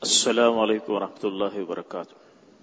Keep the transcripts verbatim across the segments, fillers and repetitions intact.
السلام علیکم ورحمۃ اللہ وبرکاتہ.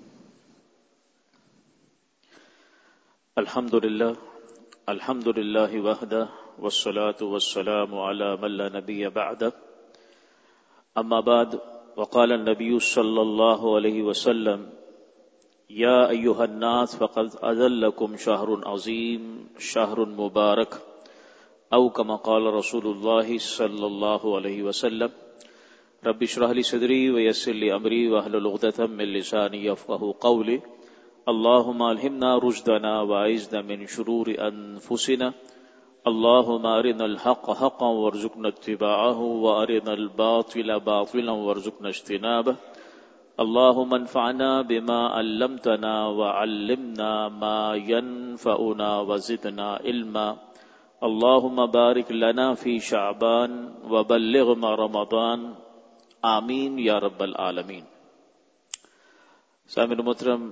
الحمد للہ الحمد للہ وحدہ والصلاة والسلام علی من لا نبی بعدہ. اما بعد وقال النبی صلی اللہ علیہ وسلم یا ایھا الناس فقد اذلکم شہر عظیم شہر مبارک او کما قال رسول اللہ صلی اللہ علیہ وسلم. رب اشرح لي صدری ويسر لي امری واحلل عقدۃ من لسانی یفقهوا قولی. اللهم الهمنا رشدنا واعذنا من شرور انفسنا. اللهم ارنا الحق حقا وارزقنا اتباعه وارنا الباطل باطلا وارزقنا اجتنابه. اللهم انفعنا بما علمتنا وعلمنا ما ينفعنا وزدنا علما. اللهم بارک لنا فی شعبان وبلغنا رمضان آمین یا رب العالمین. سامعین محترم،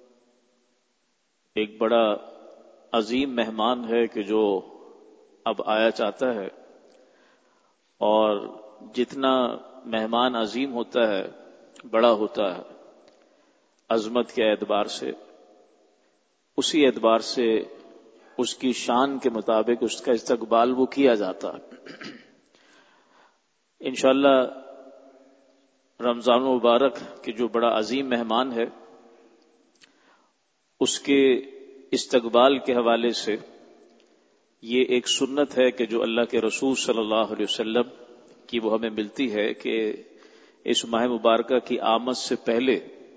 ایک بڑا عظیم مہمان ہے کہ جو اب آیا چاہتا ہے، اور جتنا مہمان عظیم ہوتا ہے، بڑا ہوتا ہے عظمت کے اعتبار سے، اسی اعتبار سے اس کی شان کے مطابق اس کا استقبال وہ کیا جاتا ہے. انشاءاللہ رمضان مبارک کے جو بڑا عظیم مہمان ہے، اس کے استقبال کے حوالے سے یہ ایک سنت ہے کہ جو اللہ کے رسول صلی اللہ علیہ وسلم کی وہ ہمیں ملتی ہے کہ اس ماہ مبارکہ کی آمد سے پہلے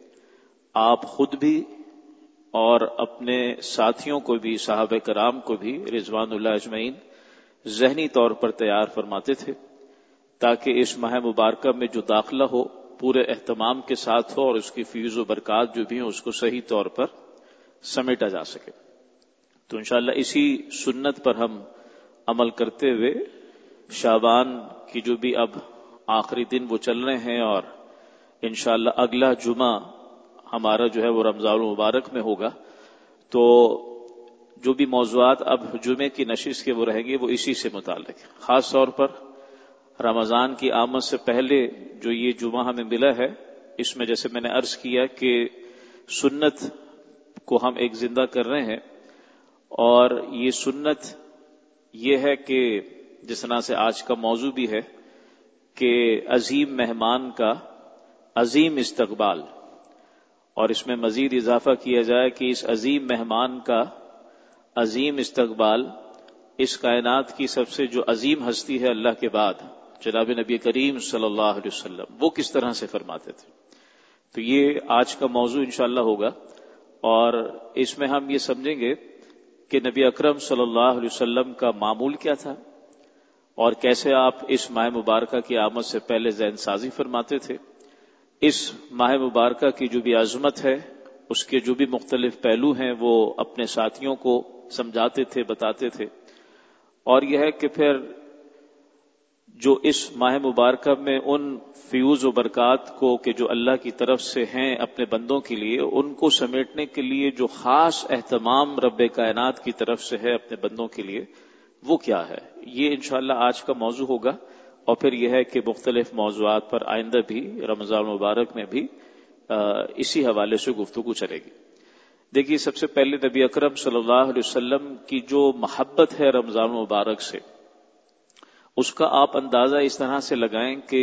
آپ خود بھی اور اپنے ساتھیوں کو بھی، صحابہ کرام کو بھی رضوان اللہ اجمعین، ذہنی طور پر تیار فرماتے تھے تاکہ اس ماہ مبارکہ میں جو داخلہ ہو پورے اہتمام کے ساتھ ہو اور اس کی فیض و برکات جو بھی ہیں اس کو صحیح طور پر سمیٹا جا سکے. تو انشاءاللہ اسی سنت پر ہم عمل کرتے ہوئے شعبان کی جو بھی اب آخری دن وہ چل رہے ہیں، اور انشاءاللہ اگلا جمعہ ہمارا جو ہے وہ رمضان المبارک میں ہوگا، تو جو بھی موضوعات اب جمعے کی نشست کے وہ رہیں گے وہ اسی سے متعلق ہے. خاص طور پر رمضان کی آمد سے پہلے جو یہ جمعہ ہمیں ملا ہے، اس میں جیسے میں نے عرض کیا کہ سنت کو ہم ایک زندہ کر رہے ہیں، اور یہ سنت یہ ہے کہ جس طرح سے آج کا موضوع بھی ہے کہ عظیم مہمان کا عظیم استقبال، اور اس میں مزید اضافہ کیا جائے کہ اس عظیم مہمان کا عظیم استقبال اس کائنات کی سب سے جو عظیم ہستی ہے اللہ کے بعد جناب نبی کریم صلی اللہ علیہ وسلم، وہ کس طرح سے فرماتے تھے. تو یہ آج کا موضوع انشاءاللہ ہوگا، اور اس میں ہم یہ سمجھیں گے کہ نبی اکرم صلی اللہ علیہ وسلم کا معمول کیا تھا، اور کیسے آپ اس ماہ مبارکہ کی آمد سے پہلے ذہن سازی فرماتے تھے. اس ماہ مبارکہ کی جو بھی عظمت ہے، اس کے جو بھی مختلف پہلو ہیں وہ اپنے ساتھیوں کو سمجھاتے تھے، بتاتے تھے. اور یہ ہے کہ پھر جو اس ماہ مبارکہ میں ان فیوز و برکات کو کہ جو اللہ کی طرف سے ہیں اپنے بندوں کے لیے، ان کو سمیٹنے کے لیے جو خاص اہتمام رب کائنات کی طرف سے ہے اپنے بندوں کے لیے، وہ کیا ہے، یہ انشاءاللہ آج کا موضوع ہوگا. اور پھر یہ ہے کہ مختلف موضوعات پر آئندہ بھی رمضان مبارک میں بھی اسی حوالے سے گفتگو چلے گی. دیکھیے، سب سے پہلے نبی اکرم صلی اللہ علیہ وسلم کی جو محبت ہے رمضان مبارک سے، اس کا آپ اندازہ اس طرح سے لگائیں کہ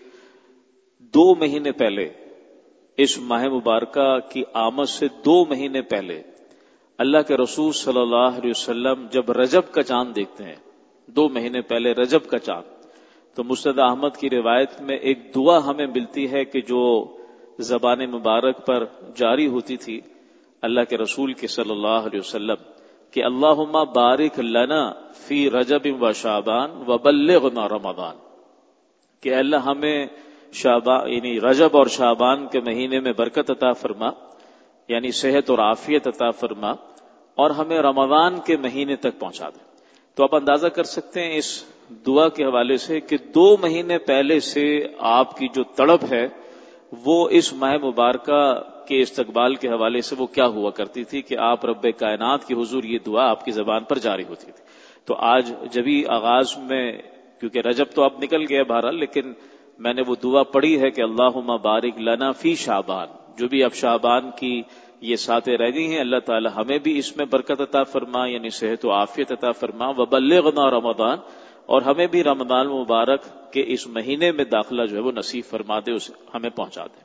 دو مہینے پہلے، اس ماہ مبارکہ کی آمد سے دو مہینے پہلے اللہ کے رسول صلی اللہ علیہ وسلم جب رجب کا چاند دیکھتے ہیں، دو مہینے پہلے رجب کا چاند، تو مسند احمد کی روایت میں ایک دعا ہمیں ملتی ہے کہ جو زبان مبارک پر جاری ہوتی تھی اللہ کے رسول کے صلی اللہ علیہ وسلم، کہ اللہم بارک لنا فی رجب و شعبان وبلغنا رمضان، کہ اللہ ہمیں شعبان یعنی رجب اور شعبان کے مہینے میں برکت عطا فرما، یعنی صحت اور عافیت عطا فرما، اور ہمیں رمضان کے مہینے تک پہنچا دے. تو آپ اندازہ کر سکتے ہیں اس دعا کے حوالے سے کہ دو مہینے پہلے سے آپ کی جو تڑپ ہے وہ اس ماہ مبارکہ کے استقبال کے حوالے سے وہ کیا ہوا کرتی تھی کہ آپ رب کائنات کی حضور یہ دعا آپ کی زبان پر جاری ہوتی تھی. تو آج جبھی آغاز میں، کیونکہ رجب تو اب نکل گیا بہرحال، لیکن میں نے وہ دعا پڑھی ہے کہ اللہم بارک لنا فی شعبان، جو بھی اب شعبان کی یہ ساتیں رہ گئی ہیں اللہ تعالی ہمیں بھی اس میں برکت عطا فرما، یعنی صحت و عافیت عطا فرما، وبلغنا رمضان، اور ہمیں بھی رمضان مبارک کے اس مہینے میں داخلہ جو ہے وہ نصیب فرما دے، اسے ہمیں پہنچا دے۔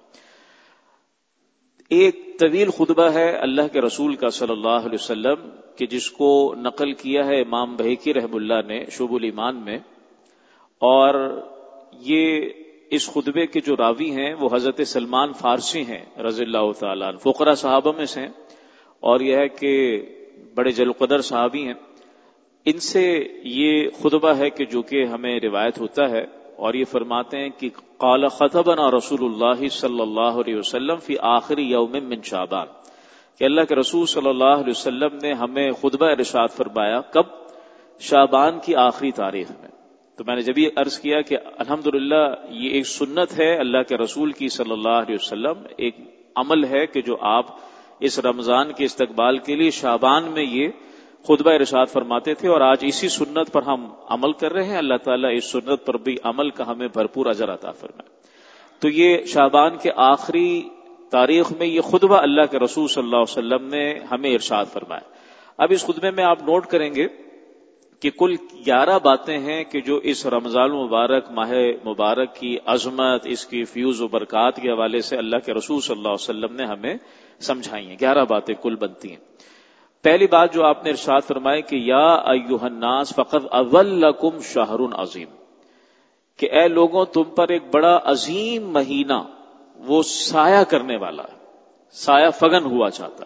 ایک طویل خطبہ ہے اللہ کے رسول کا صلی اللہ علیہ وسلم کہ جس کو نقل کیا ہے امام بہقی رحم اللہ نے شعب الایمان میں، اور یہ اس خطبے کے جو راوی ہیں وہ حضرت سلمان فارسی ہیں رضی اللہ تعالیٰ عنہ، فقراء صحابہ میں سے ہیں، اور یہ ہے کہ بڑے جل قدر صحابی ہیں۔ ان سے یہ خطبہ ہے کہ جو کہ ہمیں روایت ہوتا ہے، اور یہ فرماتے ہیں کہ قال خطبنا رسول اللہ صلی اللہ علیہ وسلم فی آخر یوم من شعبان، کہ اللہ کے رسول صلی اللہ علیہ وسلم نے ہمیں خطبہ ارشاد فرمایا، کب؟ شعبان کی آخری تاریخ میں۔ تو میں نے جب یہ عرض کیا کہ الحمدللہ یہ ایک سنت ہے اللہ کے رسول کی صلی اللہ علیہ وسلم، ایک عمل ہے کہ جو آپ اس رمضان کے استقبال کے لیے شعبان میں یہ خطبہ ارشاد فرماتے تھے، اور آج اسی سنت پر ہم عمل کر رہے ہیں۔ اللہ تعالیٰ اس سنت پر بھی عمل کا ہمیں بھرپور اجر عطا فرمائے۔ تو یہ شعبان کے آخری تاریخ میں یہ خطبہ اللہ کے رسول صلی اللہ علیہ وسلم نے ہمیں ارشاد فرمایا۔ اب اس خطبے میں آپ نوٹ کریں گے کہ کل گیارہ باتیں ہیں کہ جو اس رمضان مبارک ماہ مبارک کی عظمت، اس کی فیوز و برکات کے حوالے سے اللہ کے رسول صلی اللہ علیہ وسلم نے ہمیں سمجھائی ہیں۔ گیارہ باتیں کل بنتی ہیں۔ پہلی بات جو آپ نے ارشاد فرمائی کہ یا ایھا الناس فقد اظلکم شہر عظیم، کہ اے لوگوں تم پر ایک بڑا عظیم مہینہ وہ سایہ کرنے والا ہے، سایہ فگن ہوا چاہتا۔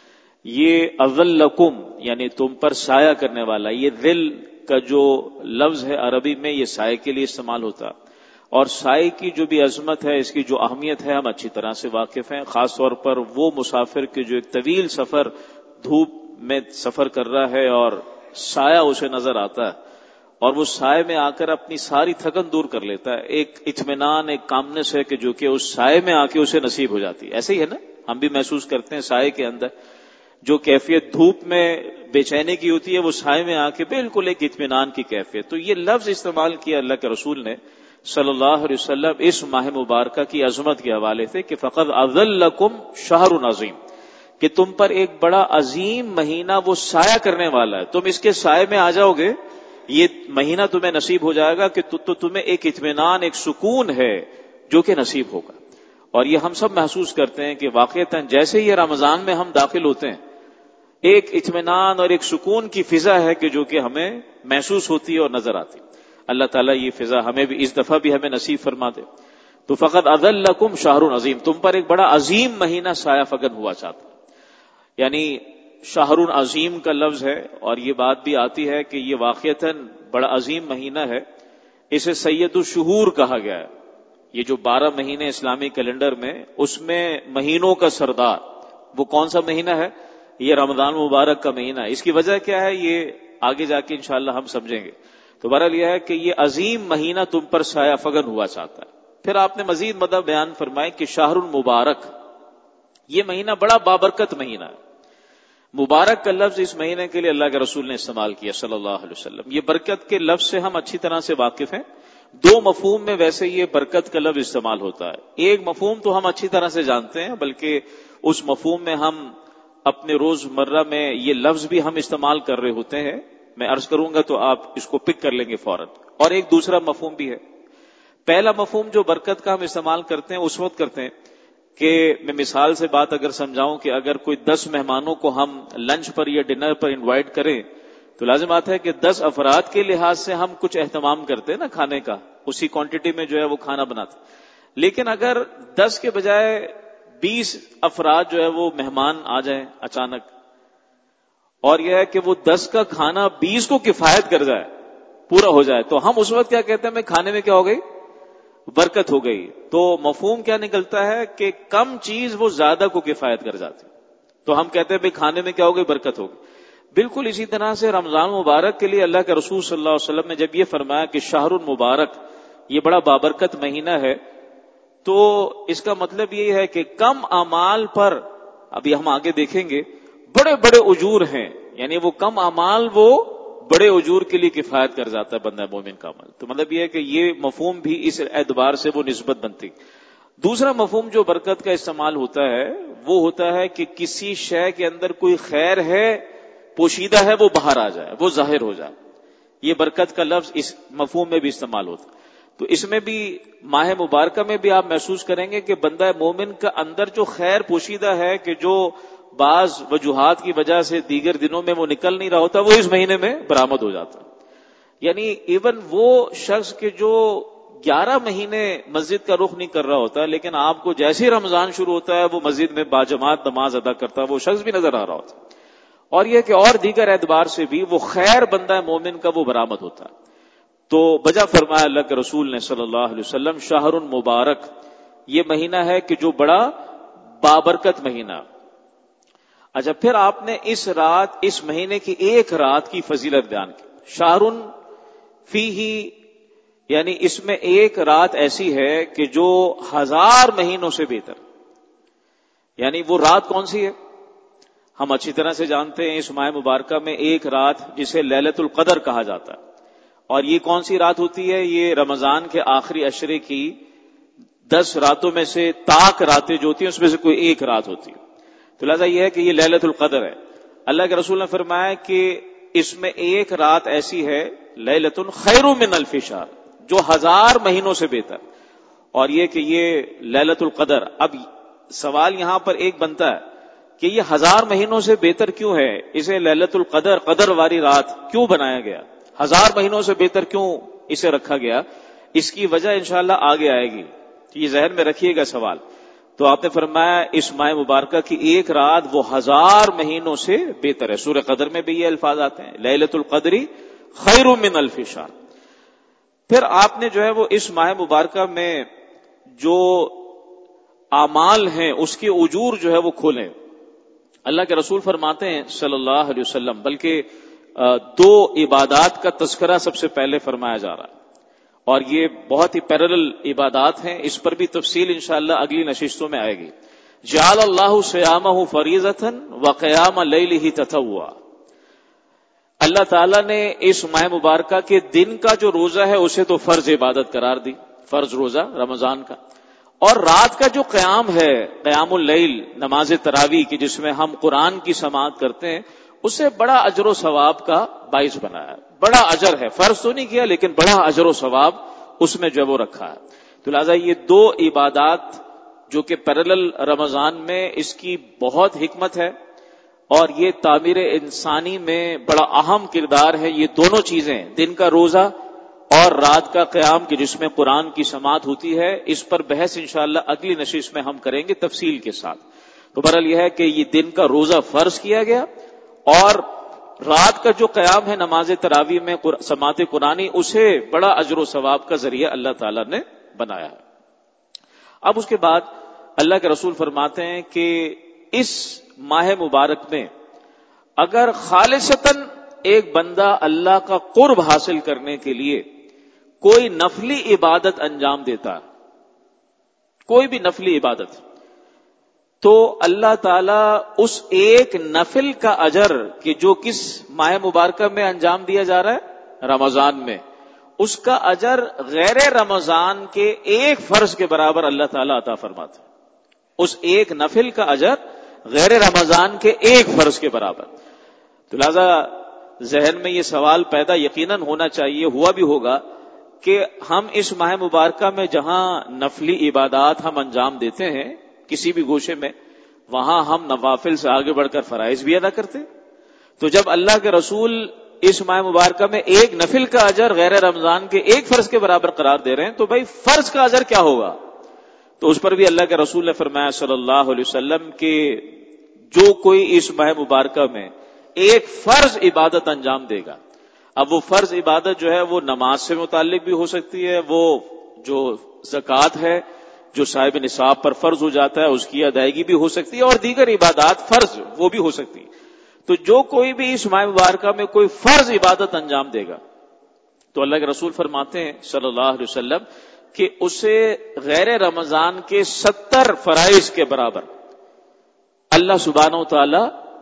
یہ اظلکم یعنی تم پر سایہ کرنے والا، یہ ذل کا جو لفظ ہے عربی میں یہ سائے کے لیے استعمال ہوتا، اور سائے کی جو بھی عظمت ہے، اس کی جو اہمیت ہے ہم اچھی طرح سے واقف ہیں، خاص طور پر وہ مسافر کے جو ایک طویل سفر دھوپ میں سفر کر رہا ہے اور سایہ اسے نظر آتا ہے، اور وہ سائے میں آ کر اپنی ساری تھکن دور کر لیتا ہے، ایک اطمینان، ایک کامنس ہے کہ جو کہ اس سائے میں آ کے اسے نصیب ہو جاتی ہے۔ ایسے ہی ہے نا، ہم بھی محسوس کرتے ہیں سائے کے اندر جو کیفیت دھوپ میں بے چینی کی ہوتی ہے، وہ سائے میں آ کے بالکل ایک اطمینان کی کیفیت۔ تو یہ لفظ استعمال کیا اللہ کے رسول نے صلی اللہ علیہ وسلم اس ماہ مبارکہ کی عظمت کے حوالے سے کہ فقد اظلکم شہر عظیم، کہ تم پر ایک بڑا عظیم مہینہ وہ سایہ کرنے والا ہے، تم اس کے سائے میں آ جاؤ گے، یہ مہینہ تمہیں نصیب ہو جائے گا کہ تو تمہیں ایک اطمینان، ایک سکون ہے جو کہ نصیب ہوگا۔ اور یہ ہم سب محسوس کرتے ہیں کہ واقعتاً جیسے یہ رمضان میں ہم داخل ہوتے ہیں، ایک اطمینان اور ایک سکون کی فضا ہے کہ جو کہ ہمیں محسوس ہوتی ہے اور نظر آتی۔ اللہ تعالیٰ یہ فضا ہمیں بھی اس دفعہ بھی ہمیں نصیب فرما دے۔ تو فقط اظلکم شہر عظیم، تم پر ایک بڑا عظیم مہینہ سایہ فگن ہوا چاہتا، یعنی شہر عظیم کا لفظ ہے، اور یہ بات بھی آتی ہے کہ یہ واقعتاً بڑا عظیم مہینہ ہے، اسے سید الشہور کہا گیا ہے۔ یہ جو بارہ مہینے اسلامی کیلنڈر میں، اس میں مہینوں کا سردار وہ کون سا مہینہ ہے؟ یہ رمضان مبارک کا مہینہ ہے۔ اس کی وجہ کیا ہے یہ آگے جا کے انشاءاللہ ہم سمجھیں گے۔ تو بہرحال یہ ہے کہ یہ عظیم مہینہ تم پر سایہ فگن ہوا چاہتا ہے۔ پھر آپ نے مزید مدد بیان فرمائے کہ شہر المبارک، یہ مہینہ بڑا بابرکت مہینہ ہے۔ مبارک کا لفظ اس مہینے کے لیے اللہ کے رسول نے استعمال کیا صلی اللہ علیہ وسلم۔ یہ برکت کے لفظ سے ہم اچھی طرح سے واقف ہیں۔ دو مفہوم میں ویسے یہ برکت کا لفظ استعمال ہوتا ہے۔ ایک مفہوم تو ہم اچھی طرح سے جانتے ہیں، بلکہ اس مفہوم میں ہم اپنے روز مرہ میں یہ لفظ بھی ہم استعمال کر رہے ہوتے ہیں، میں عرض کروں گا تو آپ اس کو پک کر لیں گے فوراً۔ اور ایک دوسرا مفہوم بھی ہے۔ پہلا مفہوم جو برکت کا ہم استعمال کرتے ہیں اس وقت کرتے ہیں کہ میں مثال سے بات اگر سمجھاؤں کہ اگر کوئی دس مہمانوں کو ہم لنچ پر یا ڈنر پر انوائٹ کریں تو لازم آتا ہے کہ دس افراد کے لحاظ سے ہم کچھ اہتمام کرتے ہیں نا کھانے کا، اسی کوانٹٹی میں جو ہے وہ کھانا بناتے۔ لیکن اگر دس کے بجائے بیس افراد جو ہے وہ مہمان آ جائیں اچانک، اور یہ ہے کہ وہ دس کا کھانا بیس کو کفایت کر جائے، پورا ہو جائے، تو ہم اس وقت کیا کہتے ہیں میں کھانے میں کیا ہو گئی؟ برکت ہو گئی۔ تو مفہوم کیا نکلتا ہے کہ کم چیز وہ زیادہ کو کفایت کر جاتی، تو ہم کہتے ہیں بھئی کھانے میں کیا ہو گئی؟ برکت ہو گئی۔ بالکل اسی طرح سے رمضان مبارک کے لیے اللہ کے رسول صلی اللہ علیہ وسلم نے جب یہ فرمایا کہ شہر المبارک یہ بڑا بابرکت مہینہ ہے، تو اس کا مطلب یہ ہے کہ کم اعمال پر، ابھی ہم آگے دیکھیں گے، بڑے بڑے اجور ہیں، یعنی وہ کم اعمال وہ بڑے اجور کے لیے کفایت کر جاتا ہے بندہ مومن کا عمل. تو مطلب یہ ہے کہ یہ مفہوم بھی اس اعتبار سے وہ نسبت بنتی. دوسرا مفہوم جو برکت کا استعمال ہوتا ہے وہ ہوتا ہے کہ کسی شے کے اندر کوئی خیر ہے پوشیدہ ہے وہ باہر آ جائے، وہ ظاہر ہو جائے. یہ برکت کا لفظ اس مفہوم میں بھی استعمال ہوتا ہے. تو اس میں بھی ماہ مبارکہ میں بھی آپ محسوس کریں گے کہ بندہ مومن کا اندر جو خیر پوشیدہ ہے کہ جو بعض وجوہات کی وجہ سے دیگر دنوں میں وہ نکل نہیں رہا ہوتا، وہ اس مہینے میں برآمد ہو جاتا. یعنی ایون وہ شخص کے جو گیارہ مہینے مسجد کا رخ نہیں کر رہا ہوتا، لیکن آپ کو جیسے ہی رمضان شروع ہوتا ہے وہ مسجد میں باجماعت نماز ادا کرتا ہے، وہ شخص بھی نظر آ رہا ہوتا. اور یہ کہ اور دیگر اعتبار سے بھی وہ خیر بندہ مومن کا وہ برآمد ہوتا ہے. تو بجا فرمایا اللہ کے رسول نے صلی اللہ علیہ وسلم شہر مبارک، یہ مہینہ ہے کہ جو بڑا بابرکت مہینہ. اچھا پھر آپ نے اس رات اس مہینے کی ایک رات کی فضیلت بیان کی. شہر فیہ، یعنی اس میں ایک رات ایسی ہے کہ جو ہزار مہینوں سے بہتر. یعنی وہ رات کون سی ہے؟ ہم اچھی طرح سے جانتے ہیں اس ماہ مبارکہ میں ایک رات جسے لیلۃ القدر کہا جاتا ہے. اور یہ کون سی رات ہوتی ہے؟ یہ رمضان کے آخری عشرے کی دس راتوں میں سے طاق راتیں جو ہوتی ہیں اس میں سے کوئی ایک رات ہوتی ہے. تو لہذا یہ ہے کہ یہ لیلۃ القدر ہے. اللہ کے رسول نے فرمایا کہ اس میں ایک رات ایسی ہے لیلۃ خیر من الف شہر، جو ہزار مہینوں سے بہتر. اور یہ کہ یہ لیلۃ القدر، اب سوال یہاں پر ایک بنتا ہے کہ یہ ہزار مہینوں سے بہتر کیوں ہے؟ اسے لیلۃ القدر قدر والی رات کیوں بنایا گیا؟ ہزار مہینوں سے بہتر کیوں اسے رکھا گیا؟ اس کی وجہ انشاءاللہ آگے آئے گی، یہ ذہن میں رکھیے گا سوال. تو آپ نے فرمایا اس ماہ مبارکہ کی ایک رات وہ ہزار مہینوں سے بہتر ہے. سورہ قدر میں بھی یہ الفاظ آتے ہیں، لیلۃ القدر خیر من الف شہر. پھر آپ نے جو ہے وہ اس ماہ مبارکہ میں جو اعمال ہیں اس کے اجور جو ہے وہ کھولیں. اللہ کے رسول فرماتے ہیں صلی اللہ علیہ وسلم، بلکہ دو عبادات کا تذکرہ سب سے پہلے فرمایا جا رہا ہے، اور یہ بہت ہی پیرلل عبادات ہیں. اس پر بھی تفصیل انشاءاللہ اگلی نشستوں میں آئے گی. جعل اللہ صیامہ فریضۃ وقیام لیلہ تطوعا. اللہ تعالیٰ نے اس ماہ مبارکہ کے دن کا جو روزہ ہے اسے تو فرض عبادت قرار دی، فرض روزہ رمضان کا، اور رات کا جو قیام ہے قیام اللیل، نماز تراویح کی جس میں ہم قرآن کی سماعت کرتے ہیں، اسے بڑا اجر و ثواب کا باعث بنایا. بڑا اجر ہے، فرض تو نہیں کیا لیکن بڑا اجر و ثواب اس میں جو وہ رکھا ہے. تو لہذا یہ دو عبادات جو کہ پیرلل رمضان میں، اس کی بہت حکمت ہے اور یہ تعمیر انسانی میں بڑا اہم کردار ہے. یہ دونوں چیزیں، دن کا روزہ اور رات کا قیام کی جس میں قرآن کی سماعت ہوتی ہے، اس پر بحث انشاءاللہ اگلی نشست میں ہم کریں گے تفصیل کے ساتھ. تو بہرحال یہ ہے کہ یہ دن کا روزہ فرض کیا گیا، اور رات کا جو قیام ہے نماز تراویح میں سماعت قرآنی، اسے بڑا اجر و ثواب کا ذریعہ اللہ تعالیٰ نے بنایا ہے. اب اس کے بعد اللہ کے رسول فرماتے ہیں کہ اس ماہ مبارک میں اگر خالصتاً ایک بندہ اللہ کا قرب حاصل کرنے کے لیے کوئی نفلی عبادت انجام دیتا ہے، کوئی بھی نفلی عبادت، تو اللہ تعالیٰ اس ایک نفل کا اجر کہ جو کس ماہ مبارکہ میں انجام دیا جا رہا ہے رمضان میں، اس کا اجر غیر رمضان کے ایک فرض کے برابر اللہ تعالیٰ عطا فرماتے. اس ایک نفل کا اجر غیر رمضان کے ایک فرض کے برابر. تو لہذا ذہن میں یہ سوال پیدا یقیناً ہونا چاہیے، ہوا بھی ہوگا، کہ ہم اس ماہ مبارکہ میں جہاں نفلی عبادات ہم انجام دیتے ہیں کسی بھی گوشے میں، وہاں ہم نوافل سے آگے بڑھ کر فرائض بھی ادا کرتے. تو جب اللہ کے رسول اس ماہ مبارکہ میں ایک نفل کا اجر غیر رمضان کے ایک فرض کے برابر قرار دے رہے ہیں، تو بھائی فرض کا اجر کیا ہوگا؟ تو اس پر بھی اللہ کے رسول نے فرمایا صلی اللہ علیہ وسلم کہ جو کوئی اس ماہ مبارکہ میں ایک فرض عبادت انجام دے گا، اب وہ فرض عبادت جو ہے وہ نماز سے متعلق بھی ہو سکتی ہے، وہ جو زکوٰۃ ہے جو صاحب نصاب پر فرض ہو جاتا ہے اس کی ادائیگی بھی ہو سکتی ہے، اور دیگر عبادات فرض وہ بھی ہو سکتی ہے. تو جو کوئی بھی اس ماہ مبارکہ میں کوئی فرض عبادت انجام دے گا، تو اللہ کے رسول فرماتے ہیں صلی اللہ علیہ وسلم کہ اسے غیر رمضان کے ستر فرائض کے برابر اللہ سبحانہ و تعالی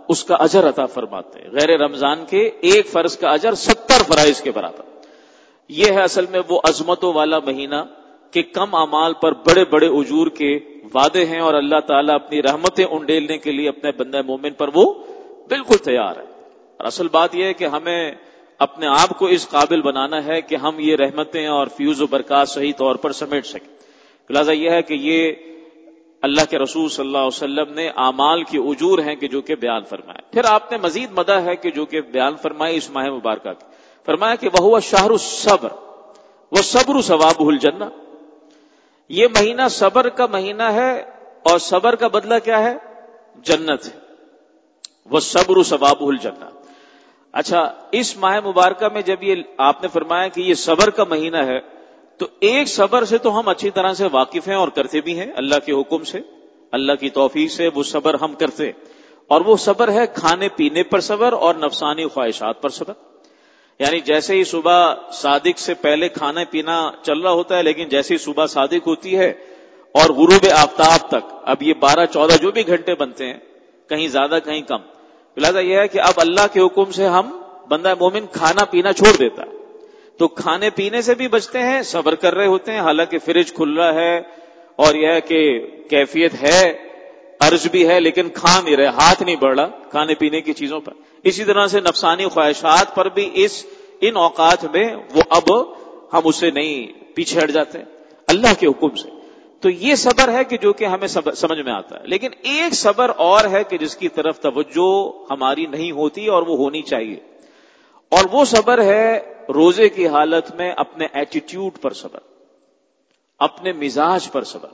اس کا اجر عطا فرماتے ہیں. غیر رمضان کے ایک فرض کا اجر ستر فرائض کے برابر. یہ ہے اصل میں وہ عظمتوں والا مہینہ کہ کم اعمال پر بڑے بڑے اجور کے وعدے ہیں، اور اللہ تعالیٰ اپنی رحمتیں انڈیلنے کے لیے اپنے بندہ مومن پر وہ بالکل تیار ہے. اور اصل بات یہ ہے کہ ہمیں اپنے آپ کو اس قابل بنانا ہے کہ ہم یہ رحمتیں اور فیوز و برکات صحیح طور پر سمیٹ سکیں. لہٰذا یہ ہے کہ یہ اللہ کے رسول صلی اللہ علیہ وسلم نے اعمال کی اجور ہیں کہ جو کہ بیان فرمائے. پھر آپ نے مزید مدح ہے کہ جو کہ بیان فرمائی اس ماہ مبارکہ کی. فرمایا کہ وَهُوَ شَهْرُ الصَّبْرِ وَالصَّبْرُ ثَوَابُهُ الْجَنَّةُ. یہ مہینہ صبر کا مہینہ ہے اور صبر کا بدلہ کیا ہے؟ جنت ہے. وَالصَّبْرُ ثَوَابُهُ الْجَنَّةُ. اچھا، اس ماہ مبارکہ میں جب یہ آپ نے فرمایا کہ یہ صبر کا مہینہ ہے تو ایک صبر سے تو ہم اچھی طرح سے واقف ہیں اور کرتے بھی ہیں. اللہ کے حکم سے، اللہ کی توفیق سے وہ صبر ہم کرتے ہیں، اور وہ صبر ہے کھانے پینے پر صبر اور نفسانی خواہشات پر صبر. یعنی جیسے ہی صبح صادق سے پہلے کھانا پینا چل رہا ہوتا ہے، لیکن جیسے ہی صبح صادق ہوتی ہے اور غروب آفتاب تک، اب یہ بارہ چودہ جو بھی گھنٹے بنتے ہیں، کہیں زیادہ کہیں کم، لہٰذا یہ ہے کہ اب اللہ کے حکم سے ہم بندہ مومن کھانا پینا چھوڑ دیتا ہے. تو کھانے پینے سے بھی بچتے ہیں، صبر کر رہے ہوتے ہیں، حالانکہ فریج کھل رہا ہے اور یہ ہے کہ کیفیت ہے، ارج بھی ہے، لیکن کھا نہیں رہے، ہاتھ نہیں بڑھ رہا کھانے پینے کی چیزوں پر. اسی طرح سے نفسانی خواہشات پر بھی اس ان اوقات میں وہ اب ہم اس سے نہیں پیچھے ہٹ جاتے اللہ کے حکم سے. تو یہ صبر ہے کہ جو کہ ہمیں سمجھ میں آتا ہے. لیکن ایک صبر اور ہے کہ جس کی طرف توجہ ہماری نہیں ہوتی اور وہ ہونی چاہیے، اور وہ صبر ہے روزے کی حالت میں اپنے ایٹیٹیوڈ پر صبر، اپنے مزاج پر صبر.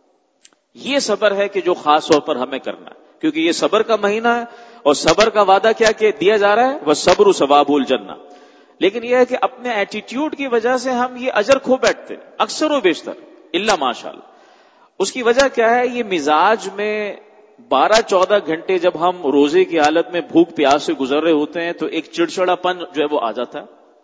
یہ صبر ہے کہ جو خاص طور پر ہمیں کرنا ہے، کیونکہ یہ صبر کا مہینہ ہے اور صبر کا وعدہ کیا کہ دیا جا رہا ہے، وہ صبر ثواب الجنہ. لیکن یہ ہے کہ اپنے ایٹیٹیوڈ کی وجہ سے ہم یہ اجر کھو بیٹھتے ہیں اکثر و بیشتر، الا ماشاءاللہ. اس کی وجہ کیا ہے؟ یہ مزاج میں بارہ چودہ گھنٹے جب ہم روزے کی حالت میں بھوک پیاس سے گزر رہے ہوتے ہیں تو ایک چڑچڑا پن جو ہے وہ آ جاتا ہے.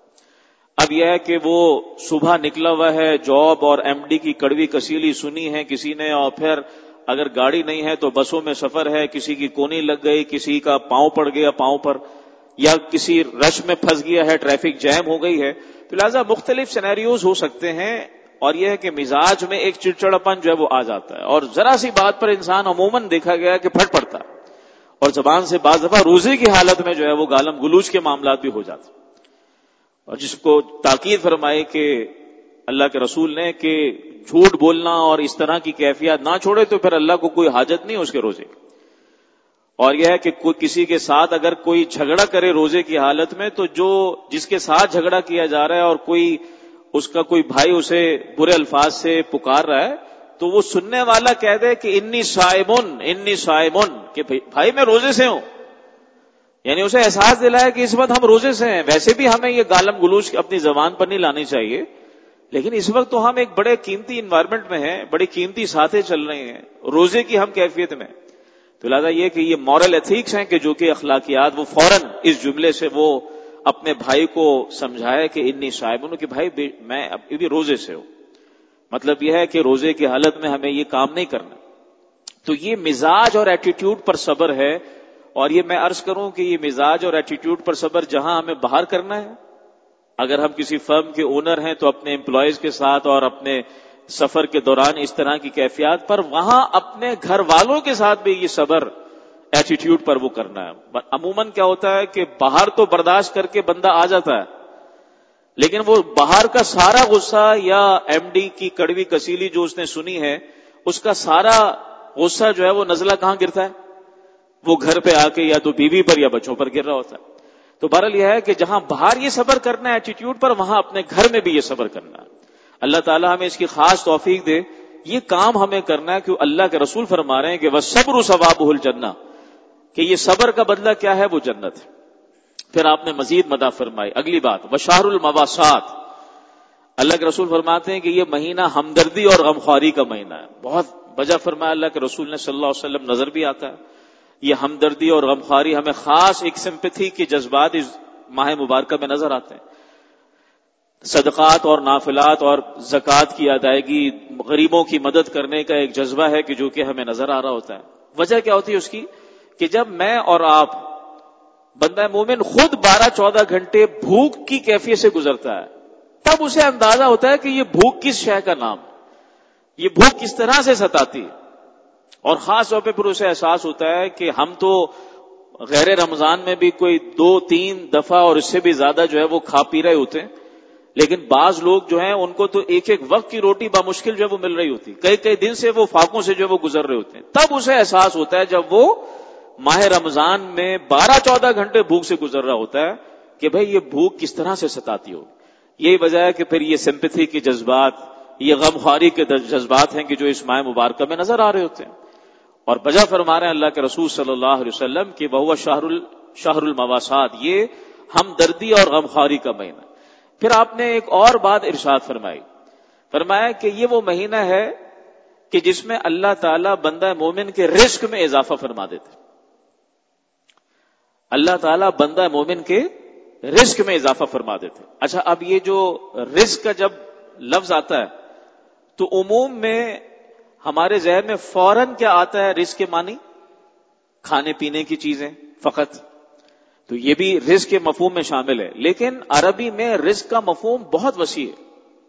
اب یہ ہے کہ وہ صبح نکلا ہوا ہے، جاب اور ایم ڈی کی کڑوی کسیلی سنی ہے کسی نے، اور پھر اگر گاڑی نہیں ہے تو بسوں میں سفر ہے، کسی کی کونی لگ گئی، کسی کا پاؤں پڑ گیا پاؤں پر، یا کسی رش میں پھنس گیا ہے، ٹریفک جیم ہو گئی ہے. تو لہذا مختلف سینیریوز ہو سکتے ہیں، اور یہ ہے کہ مزاج میں ایک چڑچڑاپن جو ہے وہ آ جاتا ہے، اور ذرا سی بات پر انسان عموماً دیکھا گیا کہ پھٹ پڑتا ہے، اور زبان سے بعض دفعہ روزے کی حالت میں جو ہے وہ گالم گلوچ کے معاملات بھی ہو جاتے ہیں. اور جس کو تاکید فرمائی کہ اللہ کے رسول نے کہ جھوٹ بولنا اور اس طرح کی کیفیت نہ چھوڑے تو پھر اللہ کو کوئی حاجت نہیں اس کے روزے کی. اور یہ ہے کہ کوئی کسی کے ساتھ اگر کوئی جھگڑا کرے روزے کی حالت میں تو جو جس کے ساتھ جھگڑا کیا جا رہا ہے اور کوئی اس کا کوئی بھائی اسے برے الفاظ سے پکار رہا ہے تو وہ سننے والا کہہ دے کہ انی صائمن انی صائمن، کہ بھائی میں روزے سے ہوں. یعنی اسے احساس دلایا کہ اس وقت ہم روزے سے ہیں. ویسے بھی ہمیں یہ گالم گلوچ اپنی زبان پر نہیں لانی چاہیے، لیکن اس وقت تو ہم ایک بڑے قیمتی انوائرمنٹ میں ہیں، بڑی قیمتی ساتھیں چل رہے ہیں روزے کی ہم کیفیت میں. تو لہذا یہ کہ یہ مورل ایتھکس ہیں کہ جو کہ اخلاقیات، وہ فوراً اس جملے سے وہ اپنے بھائی کو سمجھائے کہ انی صائمن، کہ بھائی میں ابھی بھی روزے سے ہوں. مطلب یہ ہے کہ روزے کی حالت میں ہمیں یہ کام نہیں کرنا. تو یہ مزاج اور ایٹیٹیوڈ پر صبر ہے. اور یہ میں عرض کروں کہ یہ مزاج اور ایٹیٹیوڈ پر صبر جہاں ہمیں باہر کرنا ہے، اگر ہم کسی فرم کے اونر ہیں تو اپنے امپلائیز کے ساتھ اور اپنے سفر کے دوران اس طرح کی کیفیات پر، وہاں اپنے گھر والوں کے ساتھ بھی یہ صبر ایٹیٹیوڈ پر وہ کرنا ہے. عموماً کیا ہوتا ہے کہ باہر تو برداشت کر کے بندہ آ جاتا ہے، لیکن وہ باہر کا سارا غصہ یا ایم ڈی کی کڑوی کسیلی جو اس نے سنی ہے، اس کا سارا غصہ جو ہے وہ نزلہ کہاں گرتا ہے؟ وہ گھر پہ آ کے یا تو بیوی پر یا بچوں پر گر رہا ہوتا ہے. تو بہرحال یہ ہے کہ جہاں باہر یہ صبر کرنا ہے ایٹیٹیوڈ پر، وہاں اپنے گھر میں بھی یہ صبر کرنا ہے. اللہ تعالی ہمیں اس کی خاص توفیق دے. یہ کام ہمیں کرنا ہے کہ اللہ کے رسول فرما رہے ہیں کہ وَالصَّبْرُ ثَوَابُهُ الْجَنَّةُ، کہ یہ صبر کا بدلہ کیا ہے؟ وہ جنت ہے. پھر آپ نے مزید مدح فرمائی. اگلی بات وَشَهْرُ الْمَوَاسَاتِ، اللہ کے رسول فرماتے ہیں کہ یہ مہینہ ہمدردی اور غمخواری کا مہینہ ہے. بہت وجہ فرمایا اللہ کے رسول نے صلی اللہ علیہ وسلم، نظر بھی آتا ہے یہ ہمدردی اور غمخواری، ہمیں خاص ایک سمپتھی کے جذبات اس ماہ مبارکہ میں نظر آتے ہیں. صدقات اور نافلات اور زکوٰۃ کی ادائیگی، غریبوں کی مدد کرنے کا ایک جذبہ ہے کہ جو کہ ہمیں نظر آ رہا ہوتا ہے. وجہ کیا ہوتی ہے اس کی؟ کہ جب میں اور آپ بندہ مومن خود بارہ چودہ گھنٹے بھوک کی کیفیت سے گزرتا ہے، تب اسے اندازہ ہوتا ہے کہ یہ بھوک کس شے کا نام، یہ بھوک کس طرح سے ستاتی ہے. اور خاص طور پہ پھر اسے احساس ہوتا ہے کہ ہم تو غیر رمضان میں بھی کوئی دو تین دفعہ اور اس سے بھی زیادہ جو ہے وہ کھا پی رہے ہوتے ہیں، لیکن بعض لوگ جو ہیں ان کو تو ایک ایک وقت کی روٹی بامشکل جو ہے وہ مل رہی ہوتی، کئی کئی دن سے وہ فاقوں سے جو ہے وہ گزر رہے ہوتے ہیں. تب اسے احساس ہوتا ہے جب وہ ماہ رمضان میں بارہ چودہ گھنٹے بھوک سے گزر رہا ہوتا ہے کہ بھئی یہ بھوک کس طرح سے ستاتی ہوگی. یہی وجہ ہے کہ پھر یہ سمپتھی کے جذبات، یہ غمخواری کے جذبات ہیں کہ جو اس ماہ مبارکہ میں نظر آ رہے ہوتے ہیں. اور بجا فرما رہے ہیں اللہ کے رسول صلی اللہ علیہ وسلم کہ وہ شہر شہر المواسات، یہ ہمدردی اور غمخواری کا مہینہ. پھر آپ نے ایک اور بات ارشاد فرمائی، فرمایا کہ یہ وہ مہینہ ہے کہ جس میں اللہ تعالیٰ بندہ مومن کے رزق میں اضافہ فرما دیتے. اللہ تعالیٰ بندہ مومن کے رزق میں اضافہ فرما دیتے. اچھا، اب یہ جو رزق کا جب لفظ آتا ہے تو عموم میں ہمارے ذہن میں فوراً کیا آتا ہے؟ رزق کے معنی کھانے پینے کی چیزیں فقط، تو یہ بھی رزق کے مفہوم میں شامل ہے. لیکن عربی میں رزق کا مفہوم بہت وسیع ہے،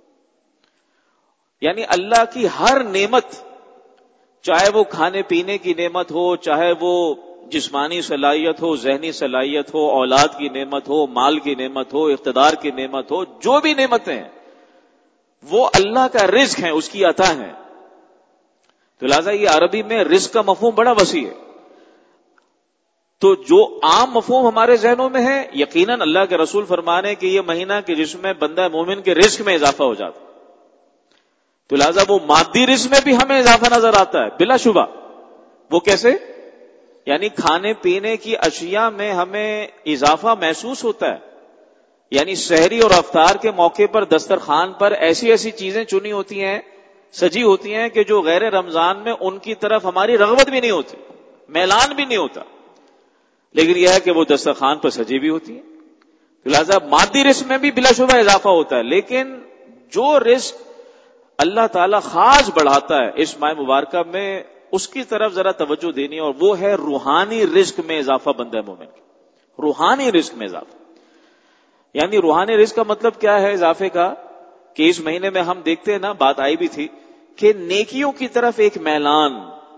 یعنی اللہ کی ہر نعمت، چاہے وہ کھانے پینے کی نعمت ہو، چاہے وہ جسمانی صلاحیت ہو، ذہنی صلاحیت ہو، اولاد کی نعمت ہو، مال کی نعمت ہو، اقتدار کی نعمت ہو، جو بھی نعمتیں ہیں وہ اللہ کا رزق ہیں، اس کی عطا ہیں. تو لہذا یہ عربی میں رزق کا مفہوم بڑا وسیع ہے. تو جو عام مفہوم ہمارے ذہنوں میں ہے، یقیناً اللہ کے رسول فرمانے کہ یہ مہینہ کہ جس میں بندہ مومن کے رزق میں اضافہ ہو جاتا، تو لہذا وہ مادی رزق میں بھی ہمیں اضافہ نظر آتا ہے بلا شبہ. وہ کیسے؟ یعنی کھانے پینے کی اشیاء میں ہمیں اضافہ محسوس ہوتا ہے. یعنی سحری اور افطار کے موقع پر دسترخوان پر ایسی ایسی چیزیں چنی ہوتی ہیں، سجی ہوتی ہیں کہ جو غیر رمضان میں ان کی طرف ہماری رغبت بھی نہیں ہوتی، میلان بھی نہیں ہوتا، لیکن یہ ہے کہ وہ دسترخوان پر سجی بھی ہوتی ہیں. لہذا مادی رزق میں بھی بلا شبہ اضافہ ہوتا ہے. لیکن جو رزق اللہ تعالی خاص بڑھاتا ہے اس ماہ مبارکہ میں، اس کی طرف ذرا توجہ دینی، اور وہ ہے روحانی رزق میں اضافہ بندہ مومن کی. روحانی رزق میں اضافہ، یعنی روحانی رزق کا مطلب کیا ہے اضافے کا؟ کہ اس مہینے میں ہم دیکھتے ہیں نا، بات آئی بھی تھی کہ نیکیوں کی طرف ایک میلان،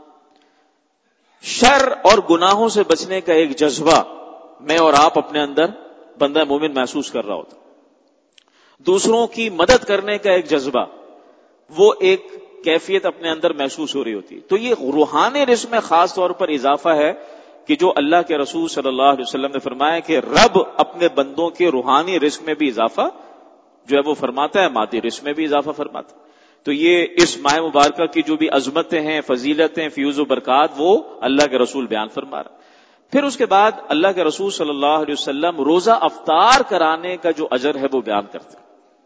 شر اور گناہوں سے بچنے کا ایک جذبہ میں اور آپ اپنے اندر بندہ مومن محسوس کر رہا ہوتا. دوسروں کی مدد کرنے کا ایک جذبہ، وہ ایک کیفیت اپنے اندر محسوس ہو رہی ہوتی. تو یہ روحانی رزق میں خاص طور پر اضافہ ہے کہ جو اللہ کے رسول صلی اللہ علیہ وسلم نے فرمایا کہ رب اپنے بندوں کے روحانی رزق میں بھی اضافہ جو ہے وہ فرماتا ہے، مادی رزق میں بھی اضافہ فرماتا ہے. تو یہ اس ماہ مبارکہ کی جو بھی عظمتیں ہیں، فضیلتیں، فیوز و برکات، وہ اللہ کے رسول بیان فرما رہا. پھر اس کے بعد اللہ کے رسول صلی اللہ علیہ وسلم روزہ افطار کرانے کا جو اجر ہے وہ بیان کرتے ہیں.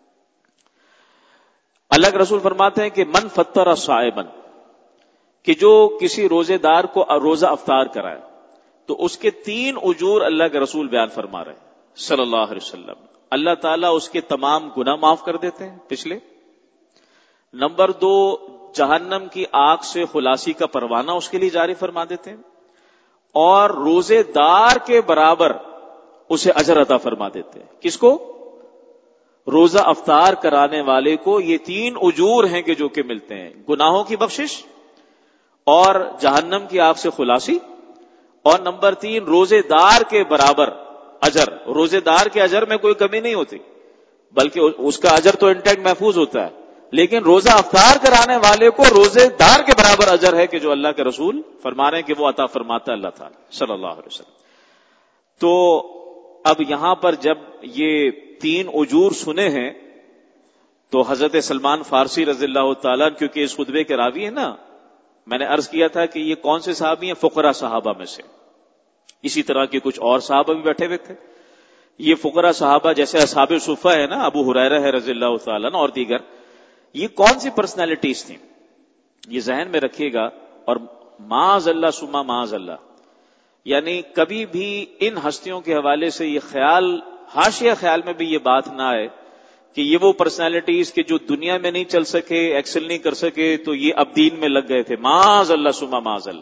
اللہ کے رسول فرماتے ہیں کہ من فطر صائما، کہ جو کسی روزے دار کو روزہ افطار کرائے تو اس کے تین اجور اللہ کے رسول بیان فرما رہے ہیں صلی اللہ علیہ وسلم. اللہ تعالیٰ اس کے تمام گناہ معاف کر دیتے ہیں پچھلے. نمبر دو، جہنم کی آگ سے خلاصی کا پروانہ اس کے لیے جاری فرما دیتے ہیں، اور روزے دار کے برابر اسے اجر عطا فرما دیتے ہیں. کس کو؟ روزہ افطار کرانے والے کو. یہ تین اجور ہیں کہ جو کہ ملتے ہیں، گناہوں کی بخشش اور جہنم کی آگ سے خلاصی، اور نمبر تین روزے دار کے برابر اجر. روزے دار کے اجر میں کوئی کمی نہیں ہوتی، بلکہ اس کا اجر تو انٹیکٹ محفوظ ہوتا ہے، لیکن روزہ افطار کرانے والے کو روزے دار کے برابر اجر ہے کہ جو اللہ کے رسول فرما رہے ہیں کہ وہ عطا فرماتا ہے اللہ تعالی صلی اللہ علیہ وسلم. تو اب یہاں پر جب یہ تین اجور سنے ہیں تو حضرت سلمان فارسی رضی اللہ تعالیٰ، کیونکہ اس خطبے کے راوی ہیں نا، میں نے عرض کیا تھا کہ یہ کون سے صحابی ہیں؟ فقراء صحابہ میں سے. اسی طرح کے کچھ اور صحابہ بھی بیٹھے ہوئے تھے. یہ فقراء صحابہ جیسے اصحاب صفہ ہے نا، ابو ہریرہ ہے رضی اللہ تعالیٰ اور دیگر، یہ کون سی پرسنالٹیز تھیں؟ یہ ذہن میں رکھیے گا. اور معاذ اللہ ثم معاذ اللہ، یعنی کبھی بھی ان ہستیوں کے حوالے سے یہ خیال، حاشیہ خیال میں بھی یہ بات نہ آئے کہ یہ وہ پرسنالٹیز کہ جو دنیا میں نہیں چل سکے، ایکسل نہیں کر سکے، تو یہ اب دین میں لگ گئے تھے. معاذ اللہ ثم معاذ اللہ.